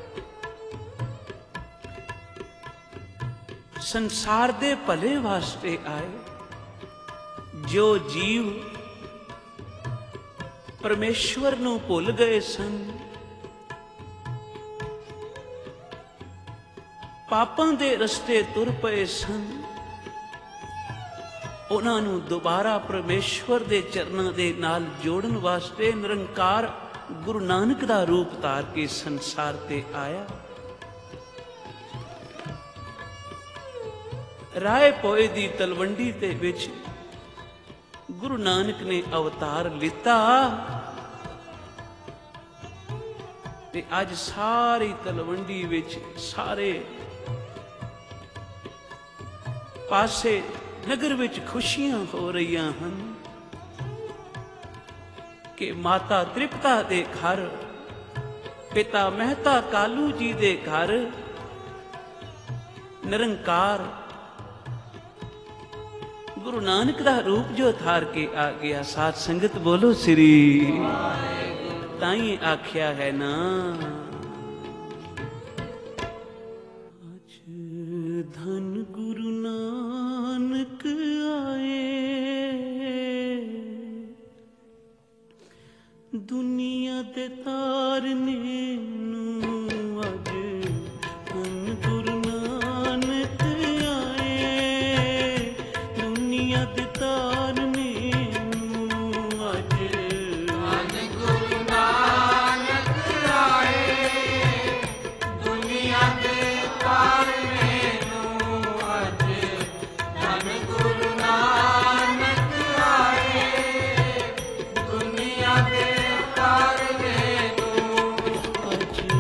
ਸੰਸਾਰ ਦੇ ਭਲੇ ਵਾਸਤੇ ਆਏ ਜੋ ਜੀਵ ਪਰਮੇਸ਼ਵਰ ਨੂੰ ਭੁੱਲ ਗਏ ਸਨ ਪਾਪਾਂ ਦੇ ਰਸਤੇ ਤੁਰ ਪਏ ਸਨ ਉਹਨਾਂ ਨੂੰ ਦੁਬਾਰਾ ਪਰਮੇਸ਼ਵਰ ਦੇ ਚਰਨਾਂ ਦੇ ਨਾਲ ਜੋੜਨ ਵਾਸਤੇ ਨਿਰੰਕਾਰ ਗੁਰੂ ਨਾਨਕ ਦਾ ਰੂਪ ਧਾਰ ਕੇ ਸੰਸਾਰ ਤੇ ਆਇਆ ਰਾਏ ਪੋਏ ਦੀ ਤਲਵੰਡੀ ਦੇ ਵਿੱਚ ਗੁਰੂ ਨਾਨਕ ਨੇ ਅਵਤਾਰ ਲਿੱਤਾ ਤੇ ਅੱਜ ਸਾਰੀ ਤਲਵੰਡੀ ਵਿੱਚ ਸਾਰੇ ਪਾਸੇ ਨਗਰ ਵਿੱਚ ਖੁਸ਼ੀਆਂ ਹੋ ਰਹੀਆਂ ਹਨ ਕਿ ਮਾਤਾ ਤ੍ਰਿਪਤਾ ਦੇ ਘਰ ਪਿਤਾ ਮਹਿਤਾ ਕਾਲੂ ਜੀ ਦੇ ਘਰ ਨਿਰੰਕਾਰ ਗੁਰੂ ਨਾਨਕ ਦਾ ਰੂਪ ਜੋ ਧਾਰ ਕੇ ਆ ਗਿਆ ਸਾਧ ਸੰਗਤ ਬੋਲੋ ਸ੍ਰੀ ਤਾਈ ਆਖਿਆ ਹੈ ਨਾ ਅਜ ਧਨ ਗੁਰੂ ਨਾਨਕ ਆਏ ਦੁਨੀਆ ਦੇ ਤਾਰਨੇ ਨੂੰ ਅਜ ਧਨ ਗੁਰੂ ਨਾਨਕ ਆਏ ਦੁਨੀਆ ਦੇ ਤਾਰਨੇ ਨੂੰ ਅਜ ਧੰਨ ਗੁਰੂ ਨਾਨਕ ਆਏ ਦੁਨੀਆ ਦੇ ਤਾਰਨੇ ਨੂੰ ਅੱਜ ਧੰਨ ਗੁਰੂ ਨਾਨਕ ਆਏ ਦੁਨੀਆ ਦੇ ਤਾਰਨੇ ਨੂੰ ਅਜ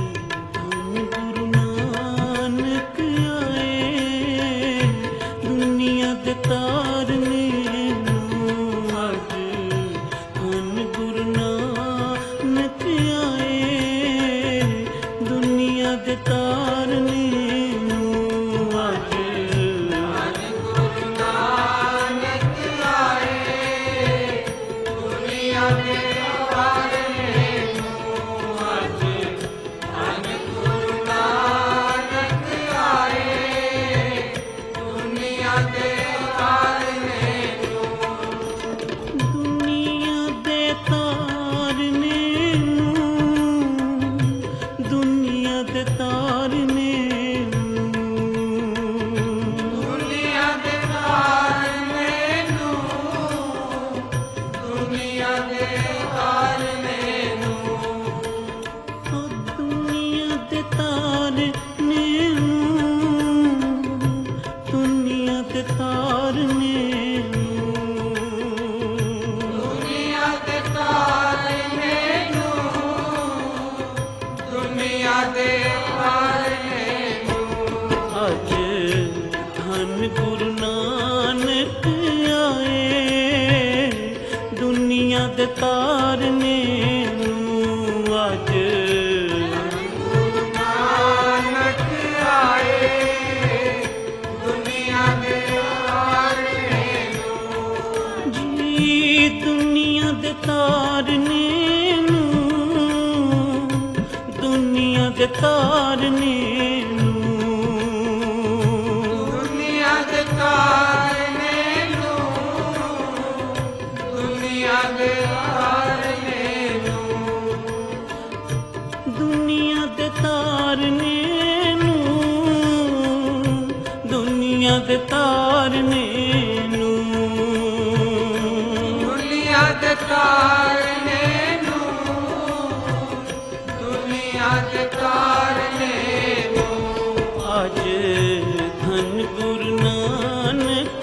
ਦੇ ਤਾਰਨੇ ਨੂੰ, ਦੁਨੀਆ ਦੇ ਤਾਰਨੇ ਨੂੰ, ਦੁਨੀਆ ਦੇ ਤਾਰਨੇ ਨੂੰ, ਦੁਨੀਆ ਦੇ ਤਾਰਨੇ ਨੂੰ, ਦੁਨੀਆ ਦੇ ਤਾਰਨੇ ਨੂੰ, ਦੁਨੀਆ ਦੇ ਤਾਰਨੇ ਨੂੰ, ਦੁਨੀਆ ਦੇ ਤਾਰਨੇ ਨੂੰ। ਅੱਜ ਧੰਨ ਗੁਰੂ ਨਾਨਕ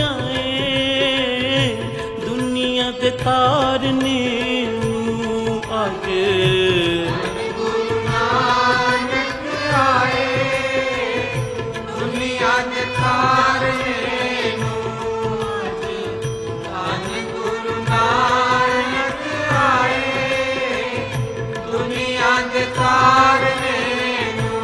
ਆਏ, ਦੁਨੀਆ ਦੇ ਤਾਰਨੇ ਨੂੰ। ਅੱਜ ਗੁਰੂ ਨਾਨਕ ਆਏ, ਦੁਨੀਆ ਦੇ ਤਾਰਨੇ ਨੂੰ। ਧੰਨ ਗੁਰੂ ਨਾਨਕ ਆਏ, ਦੁਨੀਆ ਦੇ ਤਾਰਨੇ ਨੂੰ।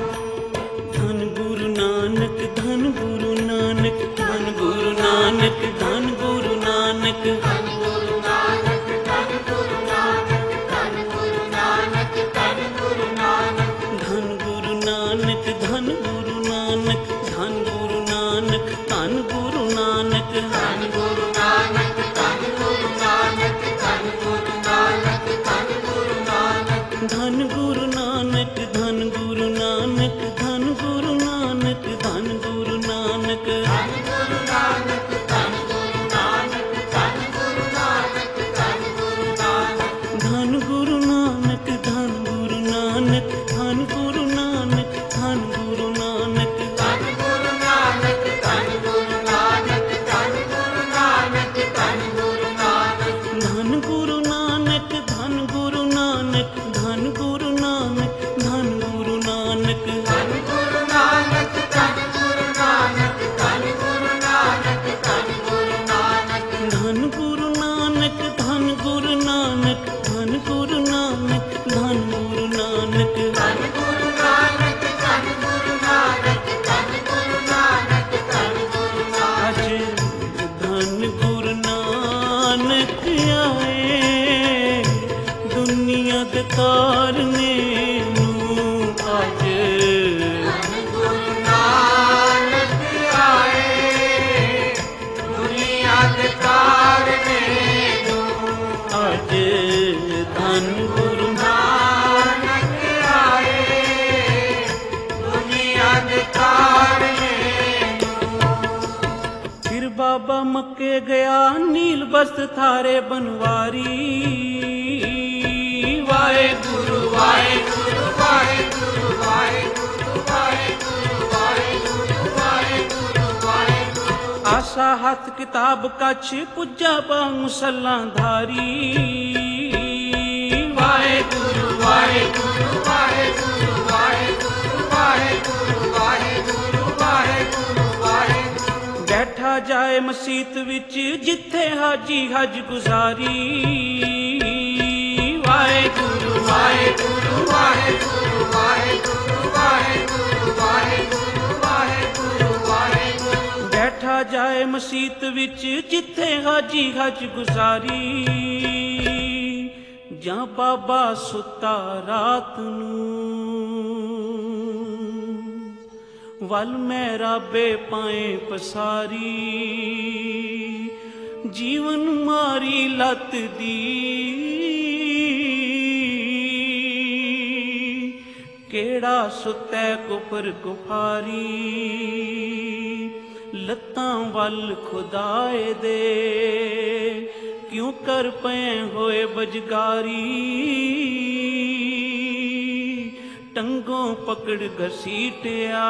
ਧੰਨ ਗੁਰੂ ਨਾਨਕ, ਧੰਨ ਗੁਰੂ ਨਾਨਕ, ਧੰਨ ਗੁਰੂ ਨਾਨਕ, ਧੰਨ ਗੁਰੂ ਨਾਨਕ, ਧੰਨ ਗੁਰੂ ਨਾਨਕ, ਧੰਨ ਗੁਰੂ ਨਾਨਕ, ਧੰਨ ਗੁਰੂ ਨਾਨਕ, ਧੰਨ ਗੁਰੂ ਨਾਨਕ। ਧੰਨ ਗੁਰੂ ਨਾਨਕ, ਧੰਨ ਗੁਰੂ ਨਾਨਕ, ਧੰਨ ਗੁਰੂ ਨਾਨਕ, ਧੰਨ ਗੁਰੂ ਨਾਨਕ, ਧੰਨ ਗੁਰੂ ਨਾਨਕ, ਧੰਨ ਗੁਰੂ ਨਾਨਕ, ਧੰਨ ਗੁਰੂ ਨਾਨਕ, ਧੰਨ ਗੁਰੂ ਨਾਨਕ। ਧੰਨ ਗੁਰੂ ਨਾਨਕ, ਧੰਨ ਗੁਰੂ ਨਾਨਕ, ਧੰਨ ਗੁਰੂ ਨਾਨਕ, ਧੰਨ ਗੁਰੂ ਨਾਨਕ, ਧੰਨ ਗੁਰੂ ਨਾਨਕ, ਧੰਨ ਗੁਰੂ ਨਾਨਕ, ਧੰਨ ਗੁਰੂ ਨਾਨਕ, ਧੰਨ ਗੁਰੂ ਨਾਨਕ। ਧੰਨ ਗੁਰੂ ਨਾਨਕ, ਧੰਨ ਗੁਰੂ ਨਾਨਕ, ਧੰਨ ਗੁਰੂ ਨਾਨਕ, ਧੰਨ ਗੁਰੂ ਨਾਨਕ, ਧੰਨ ਗੁਰੂ ਨਾਨਕ, ਧੰਨ ਗੁਰੂ ਨਾਨਕ, ਧੰਨ ਗੁਰੂ ਨਾਨਕ, ਧੰਨ ਗੁਰੂ ਨਾਨਕ। ਧੰਨ ਗੁਰੂ ਨਾਨਕ, ਧੰਨ ਗੁਰੂ ਨਾਨਕ, ਧੰਨ ਗੁਰੂ ਨਾਨਕ, ਧੰਨ ਗੁਰੂ ਨਾਨਕ, ਧੰਨ ਗੁਰੂ ਨਾਨਕ, ਧੰਨ ਗੁਰੂ ਨਾਨਕ, ਧੰਨ ਗੁਰੂ ਨਾਨਕ, ਧੰਨ ਗੁਰੂ ਨਾਨਕ। ਧੰਨ ਗੁਰੂ ਨਾਨਕ, ਧੰਨ ਗੁਰੂ ਨਾਨਕ, ਧੰਨ ਗੁਰੂ ਨਾਨਕ, ਧੰਨ ਗੁਰੂ ਨਾਨਕ, ਧੰਨ ਗੁਰੂ ਨਾਨਕ, ਧੰਨ ਗੁਰੂ ਨਾਨਕ, ਧੰਨ ਗੁਰੂ ਨਾਨਕ, ਧੰਨ ਗੁਰੂ ਨਾਨਕ। ਅੱਜ ਧੰਨ ਗੁਰੂ ਨਾਨਕ ਆਏ, ਦੁਨੀਆ ਦੇ ਤਾਰਨੇ ਨੂੰ। ਅੱਜ ਧੰਨ ਗੁਰੂ ਨਾਨਕ ਆਏ, ਦੁਨੀਆ ਦੇ ਤਾਰਨੇ ਨੂੰ। ਅੱਜ ਧੰਨ ਗੁਰੂ ਨਾਨਕ ਆਏ, ਦੁਨੀਆ ਦੇ ਤਾਰਨੇ ਨੂੰ। ਫਿਰ ਬਾਬਾ ਮੱਕੇ ਗਿਆ, ਨੀਲ ਬਸਤ ਥਾਰੇ ਬਨਵਾਰੀ। ਵਾਹਿਗੁਰੂ ਵਾਹਿਗੁਰੂ ਵਾਹਿਗੁਰੂ ਵਾਹਿਗੁਰੂ ਵਾਹਿਗੁਰੂ ਵਾਹਿਗੁਰੂ ਵਾਹਿਗੁਰੂ ਵਾਹਿਗੁਰੂ। ਆਸਾ ਹੱਥ ਕਿਤਾਬ ਕੱਛ, ਪੁੱਜਾ ਬਾ ਮੁਸੱਲਾ ਧਾਰੀ। ਵਾਹਿਗੁਰੂ ਵਾਹਿਗੁਰੂ ਵਾਹਿਗੁਰੂ ਵਾਹਿਗੁਰੂ ਵਾਹਿਗੁਰੂ ਵਾਹਿਗੁਰੂ ਵਾਹਿਗੁਰੂ ਵਾਹਿਗੁਰੂ। ਬੈਠਾ ਜਾਏ ਮਸੀਤ ਵਿੱਚ, ਜਿੱਥੇ ਹਾਜੀ ਹਜ ਗੁਜ਼ਾਰੀ। ਵਾਹਿਗੁਰੂ ਵਾਹਿਗੁਰੂ ਵਾਹਿਗੁਰੂ ਵਾਹਿਗੁਰੂ ਵਾਹਿਗੁਰੂ ਵਾਹਿਗੁਰੂ ਵਾਹਿਗੁਰੂ ਵਾਹਿਗੁਰੂ। ਬੈਠਾ ਜਾਏ ਮਸੀਤ ਵਿੱਚ, ਜਿੱਥੇ ਹਾਜੀ ਹਜ ਗੁਜ਼ਾਰੀ। ਜਾਂ ਬਾਬਾ ਸੁੱਤਾ ਰਾਤ ਨੂੰ, ਵੱਲ ਮਹਿਰਾਬੇ ਪਾਏ ਪਸਾਰੀ। ਜੀਵਨ ਮਾਰੀ ਲੱਤ ਦੀ, ਕਿਹੜਾ ਸੁੱਤੈ ਕੁਫਰ ਕੁਫਾਰੀ। ਲੱਤਾਂ ਵੱਲ ਖੁਦਾਏ ਦੇ, ਕਿਉਂ ਕਰ ਪਏ ਹੋਏ ਬਜਗਾਰੀ। ਟੰਗੋਂ ਪਕੜ ਘਸੀਟਿਆ,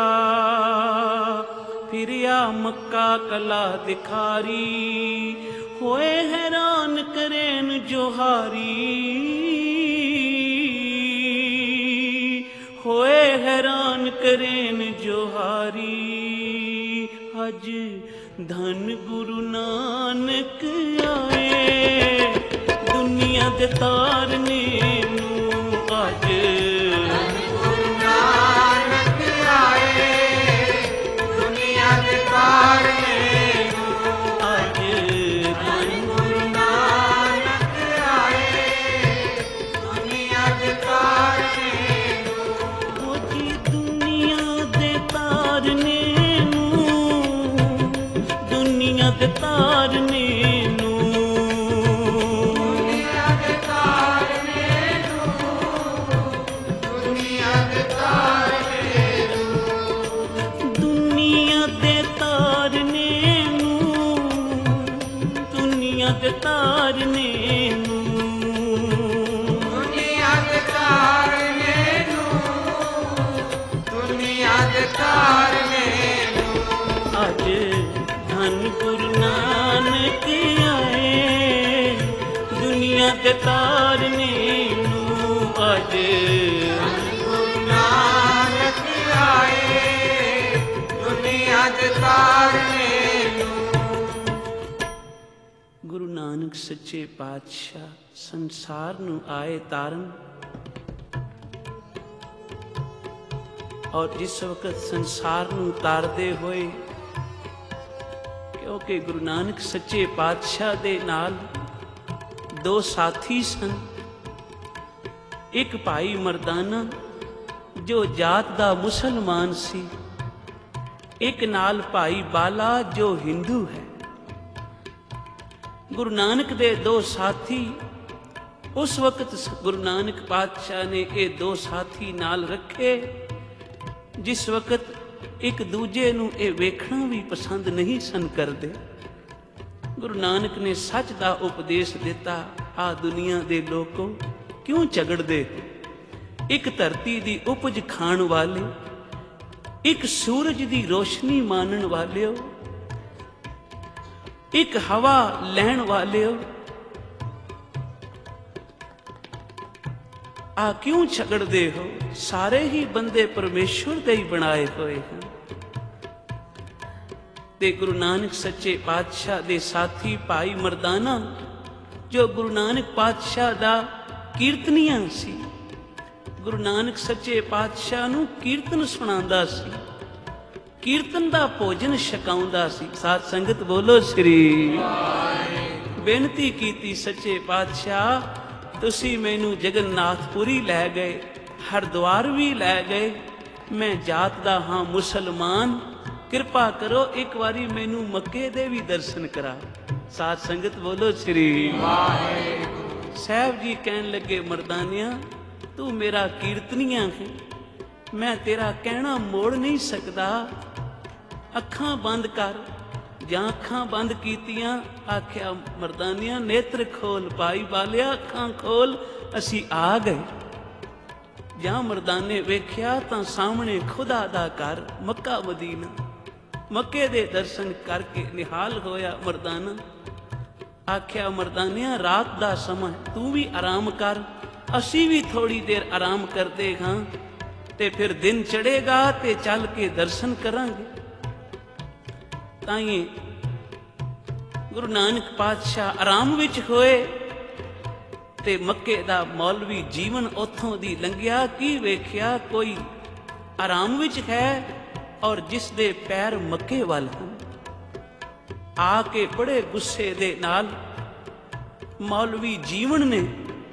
ਫਿਰਿਆ ਮੱਕਾ ਕਲਾ ਦਿਖਾਰੀ। ਹੋਏ ਹੈਰਾਨ ਕਰੇਨ ਜੋਹਾਰੀ, ਹੋਏ ਹੈਰਾਨ ਕਰੇਨ ਜੋਹਾਰੀ। ਅੱਜ ਧੰਨ ਗੁਰੂ ਨਾਨਕ ਆਏ, ਦੁਨੀਆ ਦੇ ਤਾਰਨੇ ਨੂੰ। ਅੱਜ ਗੁਰੂ ਨਾਨਕ ਆਏ, ਦੁਨੀਆ ਦੇ ਤਾਰਨੇ ਨੂੰ। ਅੱਜ ਧੰਨ ਗੁਰੂ ਨਾਨਕ ਆਏ, ਦੁਨੀਆ ਦੇ ਤਾਰਨੇ ਨੂੰ। ਦੇ ਤਾਰਨੇ ਨੂੰ, ਦੁਨੀਆ ਦੇ ਤਾਰਨੇ ਨੂੰ, ਦੁਨੀਆ ਦੇ ਤਾਰਨੇ ਨੂੰ, ਦੁਨੀਆ ਦੇ ਤਾਰਨੇ ਨੂੰ, ਦੁਨੀਆ ਦੇ ਤਾਰਨੇ ਨੂੰ, ਦੁਨੀਆ ਦੇ ਤਾਰਨੇ ਨੂੰ, ਦੁਨੀਆ ਦੇ ਤਾਰਨੇ ਨੂੰ। ਅੱਜ ਧੰਨ ਗੁਰੂ ਨਾਨਕ ਆਏ ਦੁਨੀਆ ਦੇ ਤਾਰਨੇ ਨੂੰ, ਅੱਜ ਗੁਰੂ ਨਾਨਕ ਆਏ ਦੁਨੀਆ ਦੇ ਤਾਰਨੇ ਨੂੰ। ਗੁਰੂ ਨਾਨਕ ਸੱਚੇ ਪਾਤਸ਼ਾਹ ਸੰਸਾਰ ਨੂੰ ਆਏ ਤਾਰਨ, ਔਰ ਜਿਸ ਵਕਤ ਸੰਸਾਰ ਨੂੰ ਤਾਰਦੇ ਹੋਏ, ਕਿਉਂਕਿ ਗੁਰੂ ਨਾਨਕ ਸੱਚੇ ਪਾਤਸ਼ਾਹ ਦੇ ਨਾਲ ਦੋ ਸਾਥੀ ਸਨ। ਇੱਕ ਭਾਈ ਮਰਦਾਨਾ ਜੋ ਜਾਤ ਦਾ ਮੁਸਲਮਾਨ ਸੀ, ਇੱਕ ਨਾਲ ਭਾਈ ਬਾਲਾ ਜੋ ਹਿੰਦੂ ਹੈ। ਗੁਰੂ ਨਾਨਕ ਦੇ ਦੋ ਸਾਥੀ, ਉਸ ਵਕਤ ਗੁਰੂ ਨਾਨਕ ਪਾਤਸ਼ਾਹ ਨੇ ਇਹ ਦੋ ਸਾਥੀ ਨਾਲ ਰੱਖੇ, ਜਿਸ ਵਕਤ ਇੱਕ ਦੂਜੇ ਨੂੰ ਇਹ ਵੇਖਣਾ ਵੀ ਪਸੰਦ ਨਹੀਂ ਸਨ ਕਰਦੇ। ਗੁਰੂ ਨਾਨਕ ਨੇ ਸੱਚ ਦਾ ਉਪਦੇਸ਼ ਦਿੱਤਾ, ਆ ਦੁਨੀਆ ਦੇ ਲੋਕੋ ਕਿਉਂ ਝਗੜਦੇ? ਇੱਕ ਧਰਤੀ ਦੀ ਉਪਜ ਖਾਣ ਵਾਲੇ, ਇੱਕ ਸੂਰਜ ਦੀ ਰੋਸ਼ਨੀ ਮਾਣਨ ਵਾਲਿਓ, ਇੱਕ ਹਵਾ ਲੈਣ ਵਾਲਿਓ, ਆ ਕਿਉਂ ਝਗੜਦੇ ਹੋ? ਸਾਰੇ ਹੀ ਬੰਦੇ ਪਰਮੇਸ਼ਵਰ ਦੇ ਹੀ ਬਣਾਏ ਹੋਏ ਹਨ। ਤੇ ਗੁਰੂ ਨਾਨਕ ਸੱਚੇ ਪਾਤਸ਼ਾਹ ਦੇ ਸਾਥੀ ਭਾਈ ਮਰਦਾਨਾ, ਜੋ ਗੁਰੂ ਨਾਨਕ ਪਾਤਸ਼ਾਹ ਦਾ ਕੀਰਤਨੀਆ ਸੀ, ਗੁਰੂ ਨਾਨਕ ਸੱਚੇ ਪਾਤਸ਼ਾਹ ਨੂੰ ਕੀਰਤਨ ਸੁਣਾਉਂਦਾ ਸੀ, ਕੀਰਤਨ ਦਾ ਭੋਜਨ ਛਕਾਉਂਦਾ ਸੀ। ਸਾਧ ਸੰਗਤ ਬੋਲੋ ਸ੍ਰੀ ਵਾਹਿਗੁਰੂ। ਬੇਨਤੀ ਕੀਤੀ, ਸੱਚੇ ਪਾਤਸ਼ਾਹ ਤੁਸੀਂ ਮੈਨੂੰ ਜਗਨਨਾਥਪੁਰੀ ਲੈ ਗਏ, ਹਰਿਦੁਆਰ ਵੀ ਲੈ ਗਏ, ਮੈਂ ਜਾਤ ਦਾ ਹਾਂ ਮੁਸਲਮਾਨ, ਕਿਰਪਾ ਕਰੋ ਇੱਕ ਵਾਰੀ ਮੈਨੂੰ ਮੱਕੇ ਦੇ ਵੀ ਦਰਸ਼ਨ ਕਰਾ। ਸਾਧ ਸੰਗਤ ਬੋਲੋ ਸ੍ਰੀ ਵਾਹਿਗੁਰੂ। ਸਾਹਿਬ ਜੀ ਕਹਿਣ ਲੱਗੇ, ਮਰਦਾਨਿਆ ਤੂੰ ਮੇਰਾ ਕੀਰਤਨੀਆ ਹੈ, ਮੈਂ ਤੇਰਾ ਕਹਿਣਾ ਮੋੜ ਨਹੀਂ ਸਕਦਾ, ਅੱਖਾਂ ਬੰਦ ਕਰ। ਜਾਂ ਅੱਖਾਂ ਬੰਦ ਕੀਤੀਆਂ, ਆਖਿਆ ਮਰਦਾਨਿਆ ਨੇਤਰ ਖੋਲ, ਭਾਈ ਬਾਲਿਆ ਅੱਖਾਂ ਖੋਲ, ਅਸੀਂ ਆ ਗਏ। ਜਾਂ ਮਰਦਾਨੇ ਵੇਖਿਆ ਤਾਂ ਸਾਹਮਣੇ ਖੁਦਾ ਦਾ ਘਰ ਮੱਕਾ ਮਦੀਨਾ, ਮੱਕੇ ਦੇ ਦਰਸ਼ਨ ਕਰਕੇ ਨਿਹਾਲ ਹੋਇਆ ਮਰਦਾਨਾ। ਆਖਿਆ ਮਰਦਾਨਿਆ ਰਾਤ ਦਾ ਸਮਾਂ, ਤੂੰ ਵੀ ਆਰਾਮ ਕਰ, ਅਸੀਂ ਵੀ ਥੋੜੀ ਦੇਰ ਆਰਾਮ ਕਰਦੇ ਹਾਂ, ਤੇ ਫਿਰ ਦਿਨ ਚੜੇਗਾ ਤੇ ਚੱਲ ਕੇ ਦਰਸ਼ਨ ਕਰਾਂਗੇ। ਤਾਈਂ ਗੁਰੂ ਨਾਨਕ ਪਾਤਸ਼ਾਹ ਆਰਾਮ ਵਿੱਚ ਹੋਏ, ਤੇ ਮੱਕੇ ਦਾ ਮੌਲਵੀ ਜੀਵਨ ਉੱਥੋਂ ਦੀ ਲੰਘਿਆ। ਕੀ ਵੇਖਿਆ? ਕੋਈ ਆਰਾਮ ਵਿੱਚ ਹੈ, ਔਰ ਜਿਸ ਦੇ ਪੈਰ ਮੱਕੇ ਵੱਲ ਹਨ। ਆ ਕੇ ਬੜੇ ਗੁੱਸੇ ਦੇ ਨਾਲ ਮੌਲਵੀ ਜੀਵਨ ਨੇ,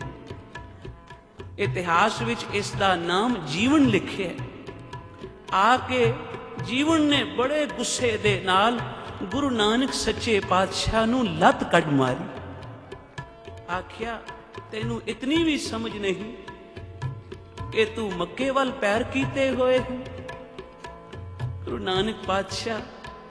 ਇਤਿਹਾਸ ਵਿੱਚ ਇਸ ਦਾ ਨਾਮ ਜੀਵਨ ਲਿਖਿਆ, ਆ ਕੇ ਜੀਵਨ ਨੇ ਬੜੇ ਗੁੱਸੇ ਦੇ ਨਾਲ ਗੁਰੂ ਨਾਨਕ ਸੱਚੇ ਪਾਤਸ਼ਾਹ ਨੂੰ ਲੱਤ ਕੱਢ ਮਾਰੀ। ਆਖਿਆ ਤੈਨੂੰ ਇਤਨੀ ਵੀ ਸਮਝ ਨਹੀਂ ਕਿ ਤੂੰ ਮੱਕੇ ਵੱਲ ਪੈਰ ਕੀਤੇ ਹੋਏ ਹੋ? ਗੁਰੂ ਨਾਨਕ ਪਾਤਸ਼ਾਹ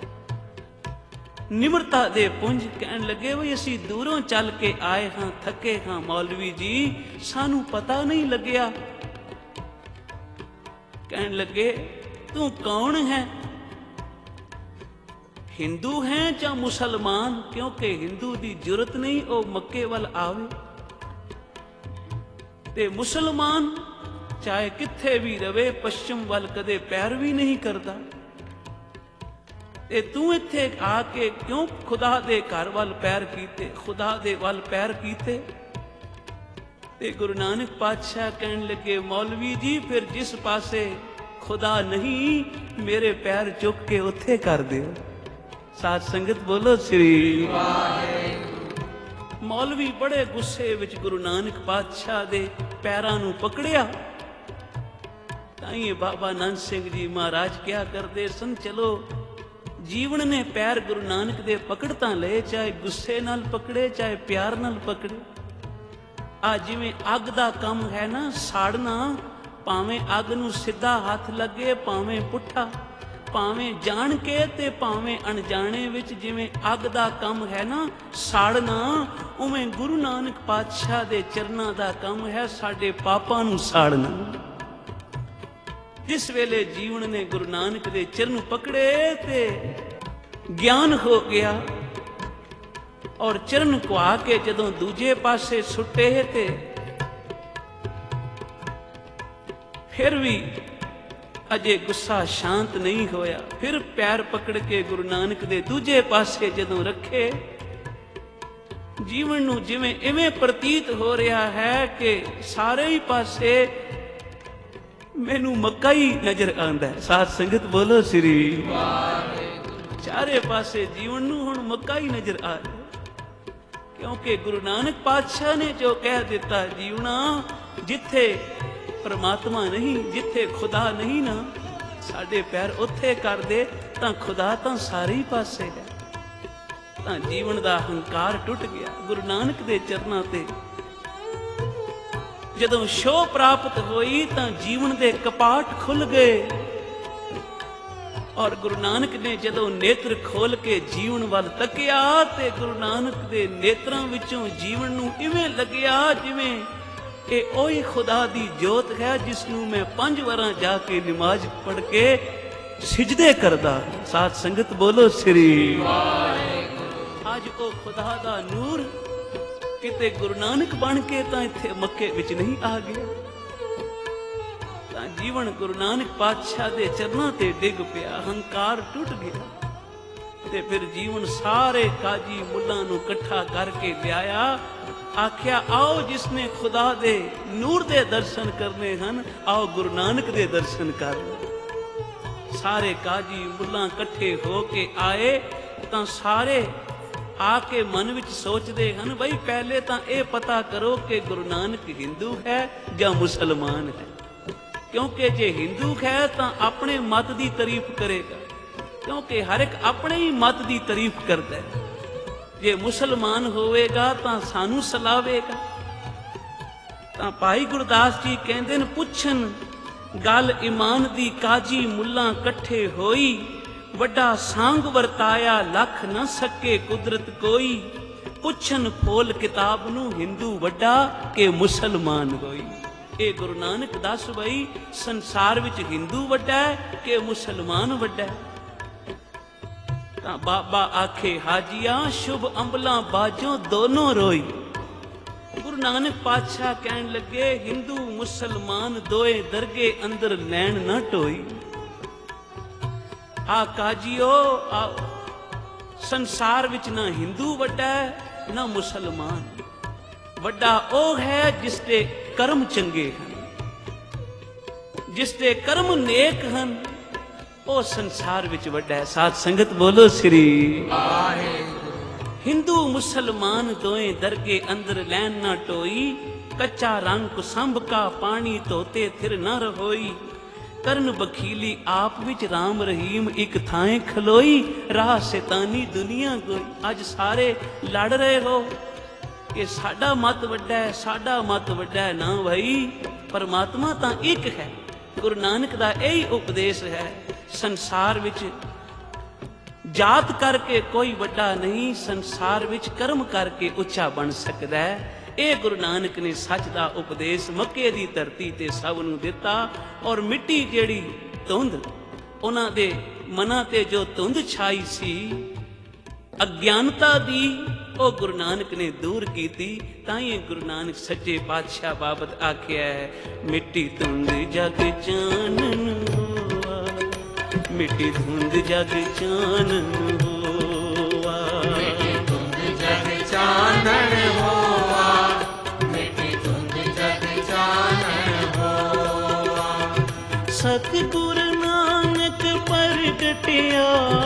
ਨਿਮਰਤਾ ਦੇ ਪੁੰਜ ਕਹਿਣ ਲੱਗੇ, ਵੀ ਅਸੀਂ ਦੂਰੋਂ ਚੱਲ ਕੇ ਆਏ ਹਾਂ, ਥੱਕੇ ਹਾਂ ਮੌਲਵੀ ਜੀ, ਸਾਨੂੰ ਪਤਾ ਨਹੀਂ ਲੱਗਿਆ। ਕਹਿਣ ਲੱਗੇ ਤੂੰ ਕੌਣ ਹੈ? ਹਿੰਦੂ ਹੈ ਜਾਂ ਮੁਸਲਮਾਨ? ਕਿਉਂਕਿ ਹਿੰਦੂ ਦੀ ਜੁਰਤ ਨਹੀਂ ਉਹ ਮੱਕੇ ਵੱਲ ਆਵੇ, ਤੇ ਮੁਸਲਮਾਨ ਚਾਹੇ ਕਿੱਥੇ ਵੀ ਰਵੇ ਪੱਛਮ ਵੱਲ ਕਦੇ ਪੈਰ ਵੀ ਨਹੀਂ ਕਰਦਾ। ਤੇ ਤੂੰ ਇੱਥੇ ਆ ਕੇ ਕਿਉਂ ਖੁਦਾ ਦੇ ਘਰ ਵੱਲ ਪੈਰ ਕੀਤੇ, ਖੁਦਾ ਦੇ ਵੱਲ ਪੈਰ ਕੀਤੇ? ਤੇ ਗੁਰੂ ਨਾਨਕ ਪਾਤਸ਼ਾਹ ਕਹਿਣ ਲੱਗੇ, ਮੌਲਵੀ ਜੀ ਫਿਰ ਜਿਸ ਪਾਸੇ ਖੁਦਾ ਨਹੀਂ, ਮੇਰੇ ਪੈਰ ਚੁੱਕ ਕੇ ਉੱਥੇ ਕਰ ਦਿਓ। ਸਾਧ ਸੰਗਤ ਬੋਲੋ ਸ੍ਰੀ ਵਾਹਿਗੁਰੂ। ਮੌਲਵੀ ਬੜੇ ਗੁੱਸੇ ਵਿੱਚ ਗੁਰੂ ਨਾਨਕ ਪਾਤਸ਼ਾਹ ਦੇ ਪੈਰਾਂ ਨੂੰ ਪਕੜਿਆ। ਤਾਂ ਇਹ ਬਾਬਾ ਨੰਦ ਸਿੰਘ ਜੀ ਮਹਾਰਾਜ ਕਿਹਾ ਕਰਦੇ ਸਨ, ਚਲੋ ਜੀਵਨ ਨੇ ਪੈਰ ਗੁਰੂ ਨਾਨਕ ਦੇ ਪਕੜ ਤਾਂ ਲਏ, ਚਾਹੇ ਗੁੱਸੇ ਨਾਲ ਪਕੜੇ ਚਾਹੇ ਪਿਆਰ ਨਾਲ ਪਕੜੇ। ਆ ਜਿਵੇਂ ਅੱਗ ਦਾ ਕੰਮ ਹੈ ਨਾ, ਸਾੜਨਾ, ਭਾਵੇਂ ਅੱਗ ਨੂੰ ਸਿੱਧਾ ਹੱਥ ਲੱਗੇ ਭਾਵੇਂ ਪੁੱਠਾ, ਭਾਵੇਂ ਜਾਣ ਕੇ ਤੇ ਭਾਵੇਂ ਅਣਜਾਣੇ ਵਿੱਚ, ਜਿਵੇਂ ਅੱਗ ਦਾ ਕੰਮ ਹੈ ਨਾ ਸਾੜਨਾ, ਉਵੇਂ ਗੁਰੂ ਨਾਨਕ ਪਾਤਸ਼ਾਹ ਦੇ ਚਰਨਾਂ ਦਾ ਕੰਮ ਹੈ ਸਾਡੇ ਪਾਪਾਂ ਨੂੰ ਸਾੜਨਾ। ਜਿਸ ਵੇਲੇ ਜੀਵਨ ਨੇ ਗੁਰੂ ਨਾਨਕ ਦੇ ਚਰਨ ਪਕੜੇ ਤੇ ਗਿਆਨ ਹੋ ਗਿਆ, ਔਰ ਚਰਨ ਕੁਆ ਕੇ ਜਦੋਂ ਦੂਜੇ ਪਾਸੇ ਸੁੱਟੇ ਤੇ ਫਿਰ ਵੀ ਅਜੇ ਗੁੱਸਾ ਸ਼ਾਂਤ ਨਹੀਂ ਹੋਇਆ। ਫਿਰ ਪੈਰ ਪਕੜ ਕੇ ਗੁਰੂ ਨਾਨਕ ਦੇ ਦੂਜੇ ਪਾਸੇ ਜਦੋਂ ਰੱਖੇ, ਜੀਵਨ ਨੂੰ ਜਿਵੇਂ ਇਵੇਂ ਪ੍ਰਤੀਤ ਹੋ ਰਿਹਾ ਹੈ ਕਿ ਸਾਰੇ ਹੀ ਪਾਸੇ ਮੈਨੂੰ ਮੱਕਾ ਹੀ ਨਜ਼ਰ ਆਉਂਦਾ। ਸਾਧ ਸੰਗਤ ਬੋਲੋ ਸ੍ਰੀ ਵਾਹਿਗੁਰੂ। ਚਾਰੇ ਪਾਸੇ ਜੀਵਨ ਨੂੰ ਹੁਣ ਮੱਕਾ ਹੀ ਨਜ਼ਰ ਆ ਰਿਹਾ, ਕਿਉਂਕਿ ਗੁਰੂ ਨਾਨਕ ਪਾਤਸ਼ਾਹ ਨੇ ਜੋ ਕਹਿ ਦਿੱਤਾ, ਜੀਵਨਾ ਜਿੱਥੇ ਪਰਮਾਤਮਾ ਨਹੀਂ, ਜਿੱਥੇ ਖੁਦਾ ਨਹੀਂ ਨਾ, ਸਾਡੇ ਪੈਰ ਉੱਥੇ ਕਰ ਦੇ ਤਾਂ ਖੁਦਾ ਤਾਂ ਸਾਰੇ ਹੀ ਪਾਸੇ ਹੈ। ਤਾਂ ਜੀਵਨ ਦਾ ਹੰਕਾਰ ਟੁੱਟ ਗਿਆ। ਗੁਰੂ ਨਾਨਕ ਦੇ ਚਰਨਾਂ ਤੇ ਜਦੋਂ ਛੋਹ ਪ੍ਰਾਪਤ ਹੋਈ ਤਾਂ ਜੀਵਨ ਦੇ ਕਪਾਟ ਖੁੱਲ ਗਏ, ਔਰ ਗੁਰੂ ਨਾਨਕ ਨੇ ਜਦੋਂ ਨੇਤਰ ਖੋਲ ਕੇ ਜੀਵਨ ਵੱਲ ਤੱਕਿਆ ਤੇ ਗੁਰੂ ਨਾਨਕ ਦੇ ਨੇਤਰਾਂ ਵਿੱਚੋਂ ਜੀਵਨ ਨੂੰ ਇਵੇਂ ਲੱਗਿਆ ਜਿਵੇਂ ਇਹ ਉਹੀ ਖੁਦਾ ਦੀ ਜੋਤ ਹੈ ਜਿਸ ਨੂੰ ਮੈਂ ਪੰਜ ਵਾਰਾਂ ਜਾ ਕੇ ਨਮਾਜ਼ ਪੜ੍ਹ ਕੇ ਸਿਜਦੇ ਕਰਦਾ। ਸਾਧ ਸੰਗਤ ਬੋਲੋ ਸ੍ਰੀ ਵਾਹਿਗੁਰੂ। ਅੱਜ ਉਹ ਖੁਦਾ ਦਾ ਨੂਰ ਕਿਤੇ ਗੁਰੂ ਨਾਨਕ ਬਣ ਕੇ ਤਾਂ ਇੱਥੇ ਮੱਕੇ ਵਿੱਚ ਨਹੀਂ ਆ ਗਿਆ, ਤਾਂ ਜੀਵਨ ਗੁਰੂ ਨਾਨਕ ਪਾਤਸ਼ਾਹ ਦੇ ਚਰਨਾਂ ਤੇ ਡਿੱਗ ਪਿਆ, ਹੰਕਾਰ ਟੁੱਟ ਗਿਆ। ਤੇ ਫਿਰ ਜੀਵਨ ਸਾਰੇ ਕਾਜੀ ਮੁੱਲਾਂ ਨੂੰ ਇਕੱਠਾ ਕਰਕੇ ਲਿਆਇਆ, ਆਖਿਆ ਆਓ ਜਿਸਨੇ ਖੁਦਾ ਦੇ ਨੂਰ ਦੇ ਦਰਸ਼ਨ ਕਰਨੇ ਹਨ, ਆਓ ਗੁਰੂ ਨਾਨਕ ਦੇ ਦਰਸ਼ਨ ਕਰ ਲਓ। ਸਾਰੇ ਕਾਜੀ ਮੁੱਲਾਂ ਇਕੱਠੇ ਹੋ ਕੇ ਆਏ ਤਾਂ ਸਾਰੇ ਆ ਕੇ ਮਨ ਵਿੱਚ ਸੋਚਦੇ ਹਨ, ਬਈ ਪਹਿਲੇ ਤਾਂ ਇਹ ਪਤਾ ਕਰੋ ਕਿ ਗੁਰੂ ਨਾਨਕ ਹਿੰਦੂ ਹੈ ਜਾਂ ਮੁਸਲਮਾਨ ਹੈ, ਕਿਉਂਕਿ ਜੇ ਹਿੰਦੂ ਹੈ ਤਾਂ ਆਪਣੇ ਮਤ ਦੀ ਤਾਰੀਫ ਕਰੇਗਾ, ਕਿਉਂਕਿ ਹਰ ਇੱਕ ਆਪਣੇ ਹੀ ਮਤ ਦੀ ਤਾਰੀਫ ਕਰਦਾ ਹੈ। ਜੇ ਮੁਸਲਮਾਨ ਹੋਵੇਗਾ ਤਾਂ ਸਾਨੂੰ ਸਲਾਵੇਗਾ। ਤਾਂ ਭਾਈ ਗੁਰਦਾਸ ਜੀ ਕਹਿੰਦੇ ਨੇ, ਪੁੱਛਣ ਗੱਲ ਇਮਾਨ ਦੀ ਕਾਜੀ ਮੁੱਲਾਂ ਇਕੱਠੇ ਹੋਈ, ਵੱਡਾ ਸਾਂਗ ਵਰਤਾਇਆ ਲੱਖ ਨਾ ਸਕੇ ਕੁਦਰਤ ਕੋਈ, ਪੁੱਛਣ ਫੋਲ ਕਿਤਾਬ ਨੂੰ ਹਿੰਦੂ ਵੱਡਾ ਕਿ ਮੁਸਲਮਾਨ ਹੋਈ। ਇਹ ਗੁਰੂ ਨਾਨਕ ਦੱਸ ਬਈ ਸੰਸਾਰ ਵਿੱਚ ਹਿੰਦੂ ਵੱਡਾ ਹੈ ਕਿ ਮੁਸਲਮਾਨ ਵੱਡਾ ਹੈ। ਤਾਂ ਬਾਬਾ ਆਖੇ ਹਾਜੀਆਂ ਸ਼ੁਭ ਅੰਬਲਾਂ ਬਾਜੋਂ ਦੋਨੋਂ ਰੋਈ। ਗੁਰੂ ਨਾਨਕ ਪਾਤਸ਼ਾਹ ਕਹਿਣ ਲੱਗੇ, ਹਿੰਦੂ ਮੁਸਲਮਾਨ ਦੋਏ ਦਰਗੇ ਅੰਦਰ ਲੈਣ ਨਾ ਢੋਈ। ਆ ਕਾਜੀਓ, ਆ ਸੰਸਾਰ ਵਿੱਚ ਨਾ ਹਿੰਦੂ ਵੱਡਾ ਹੈ ਨਾ ਮੁਸਲਮਾਨ ਵੱਡਾ। ਉਹ ਹੈ ਜਿਸ ਦੇ ਕਰਮ ਚੰਗੇ ਹਨ, ਜਿਸ ਦੇ ਕਰਮ ਨੇਕ ਹਨ, ਉਹ ਸੰਸਾਰ ਵਿੱਚ ਵੱਡਾ ਹੈ। ਸਾਧ ਸੰਗਤ ਬੋਲੋ ਸ੍ਰੀ ਵਾਹਿਗੁਰੂ। ਹਿੰਦੂ ਮੁਸਲਮਾਨ ਦੋਏ ਦਰਗੇ ਅੰਦਰ ਲੈਣ ਨਾ ਟੋਈ, ਕੱਚਾ ਰੰਗ ਕੁਸੰਭ ਕਾ ਪਾਣੀ ਧੋਤੇ ਥਿਰ ਨਾ ਰਹੋਈ। ਕਰਨ ਬਖੀਲੀ ਆਪ ਵਿੱਚ ਰਾਮ ਰਹੀਮ ਇੱਕ ਥਾਂ ਖਲੋਈ, ਰਾਹ ਸ਼ੈਤਾਨੀ ਦੁਨੀਆ ਗੋਈ। ਅੱਜ ਸਾਰੇ ਲੜ ਰਹੇ ਹੋ ਕਿ ਸਾਡਾ ਮਤ ਵੱਡਾ ਹੈ, ਸਾਡਾ ਮਤ ਵੱਡਾ ਹੈ। ਨਾ ਭਾਈ, ਪਰਮਾਤਮਾ ਤਾਂ ਇੱਕ ਹੈ। ਗੁਰੂ ਨਾਨਕ ਦਾ ਇਹੀ ਉਪਦੇਸ਼ ਹੈ, ਸੰਸਾਰ ਵਿੱਚ ਜਾਤ ਕਰਕੇ ਕੋਈ ਵੱਡਾ ਨਹੀਂ, ਸੰਸਾਰ ਵਿੱਚ ਕਰਮ ਕਰਕੇ ਉੱਚਾ ਬਣ ਸਕਦਾ ਹੈ। ਇਹ ਗੁਰੂ ਨਾਨਕ ਨੇ ਸੱਚ ਦਾ ਉਪਦੇਸ਼ ਮੱਕੇ ਦੀ ਧਰਤੀ ਤੇ ਸਭ ਨੂੰ ਦਿੱਤਾ। ਔਰ ਮਿੱਟੀ ਜਿਹੜੀ ਧੁੰਦ, ਉਹਨਾਂ ਦੇ ਮਨਾਂ ਤੇ ਜੋ ਧੁੰਦ ਛਾਈ ਸੀ ਅਗਿਆਨਤਾ ਦੀ, ਉਹ ਗੁਰੂ ਨਾਨਕ ਨੇ ਦੂਰ ਕੀਤੀ। ਤਾਂ ਹੀ ਗੁਰੂ ਨਾਨਕ ਸੱਚੇ ਪਾਤਸ਼ਾਹ ਬਾਬਤ ਆਖਿਆ ਹੈ, ਮਿੱਟੀ ਧੁੰਦ ਜਗ ਚਾਨਣ ਹੋਆ, ਮਿੱਟੀ ਧੁੰਦ ਜਗ ਚਾਨਣ ਹੋਆ, ਮਿੱਟੀ ਧੁੰਦ ਜਗ ਚਾਨਣ ਹੋਆ, ਮਿੱਟੀ ਧੁੰਦ ਜਗ ਚਾਨਣ ਹੋਆ। ਸਤਿਗੁਰ ਨਾਨਕ ਪ੍ਰਗਟਿਆ,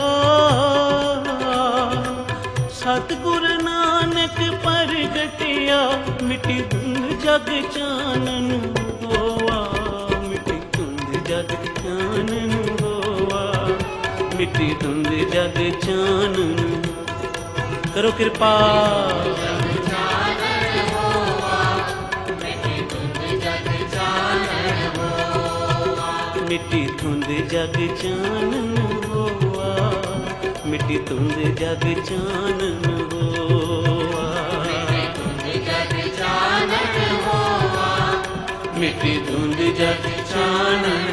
ਸਤਿਗੁਰ ਨਾਨਕ ਪ੍ਰਗਟਿਆ, ਮਿੱਟੀ ਧੁੰਦ ਜਗ ਚਾਨਣ ਹੋਆ, ਮਿੱਟੀ ਧੁੰਦ ਜਗ ਚਾਨਣ ਹੋਆ, मिट्टी धुंध जग चानन करो कृपा मिट्टी धुंध जग चानन होआ मिट्टी धुंध जग चानन होआ मिट्टी धुंध जग चानन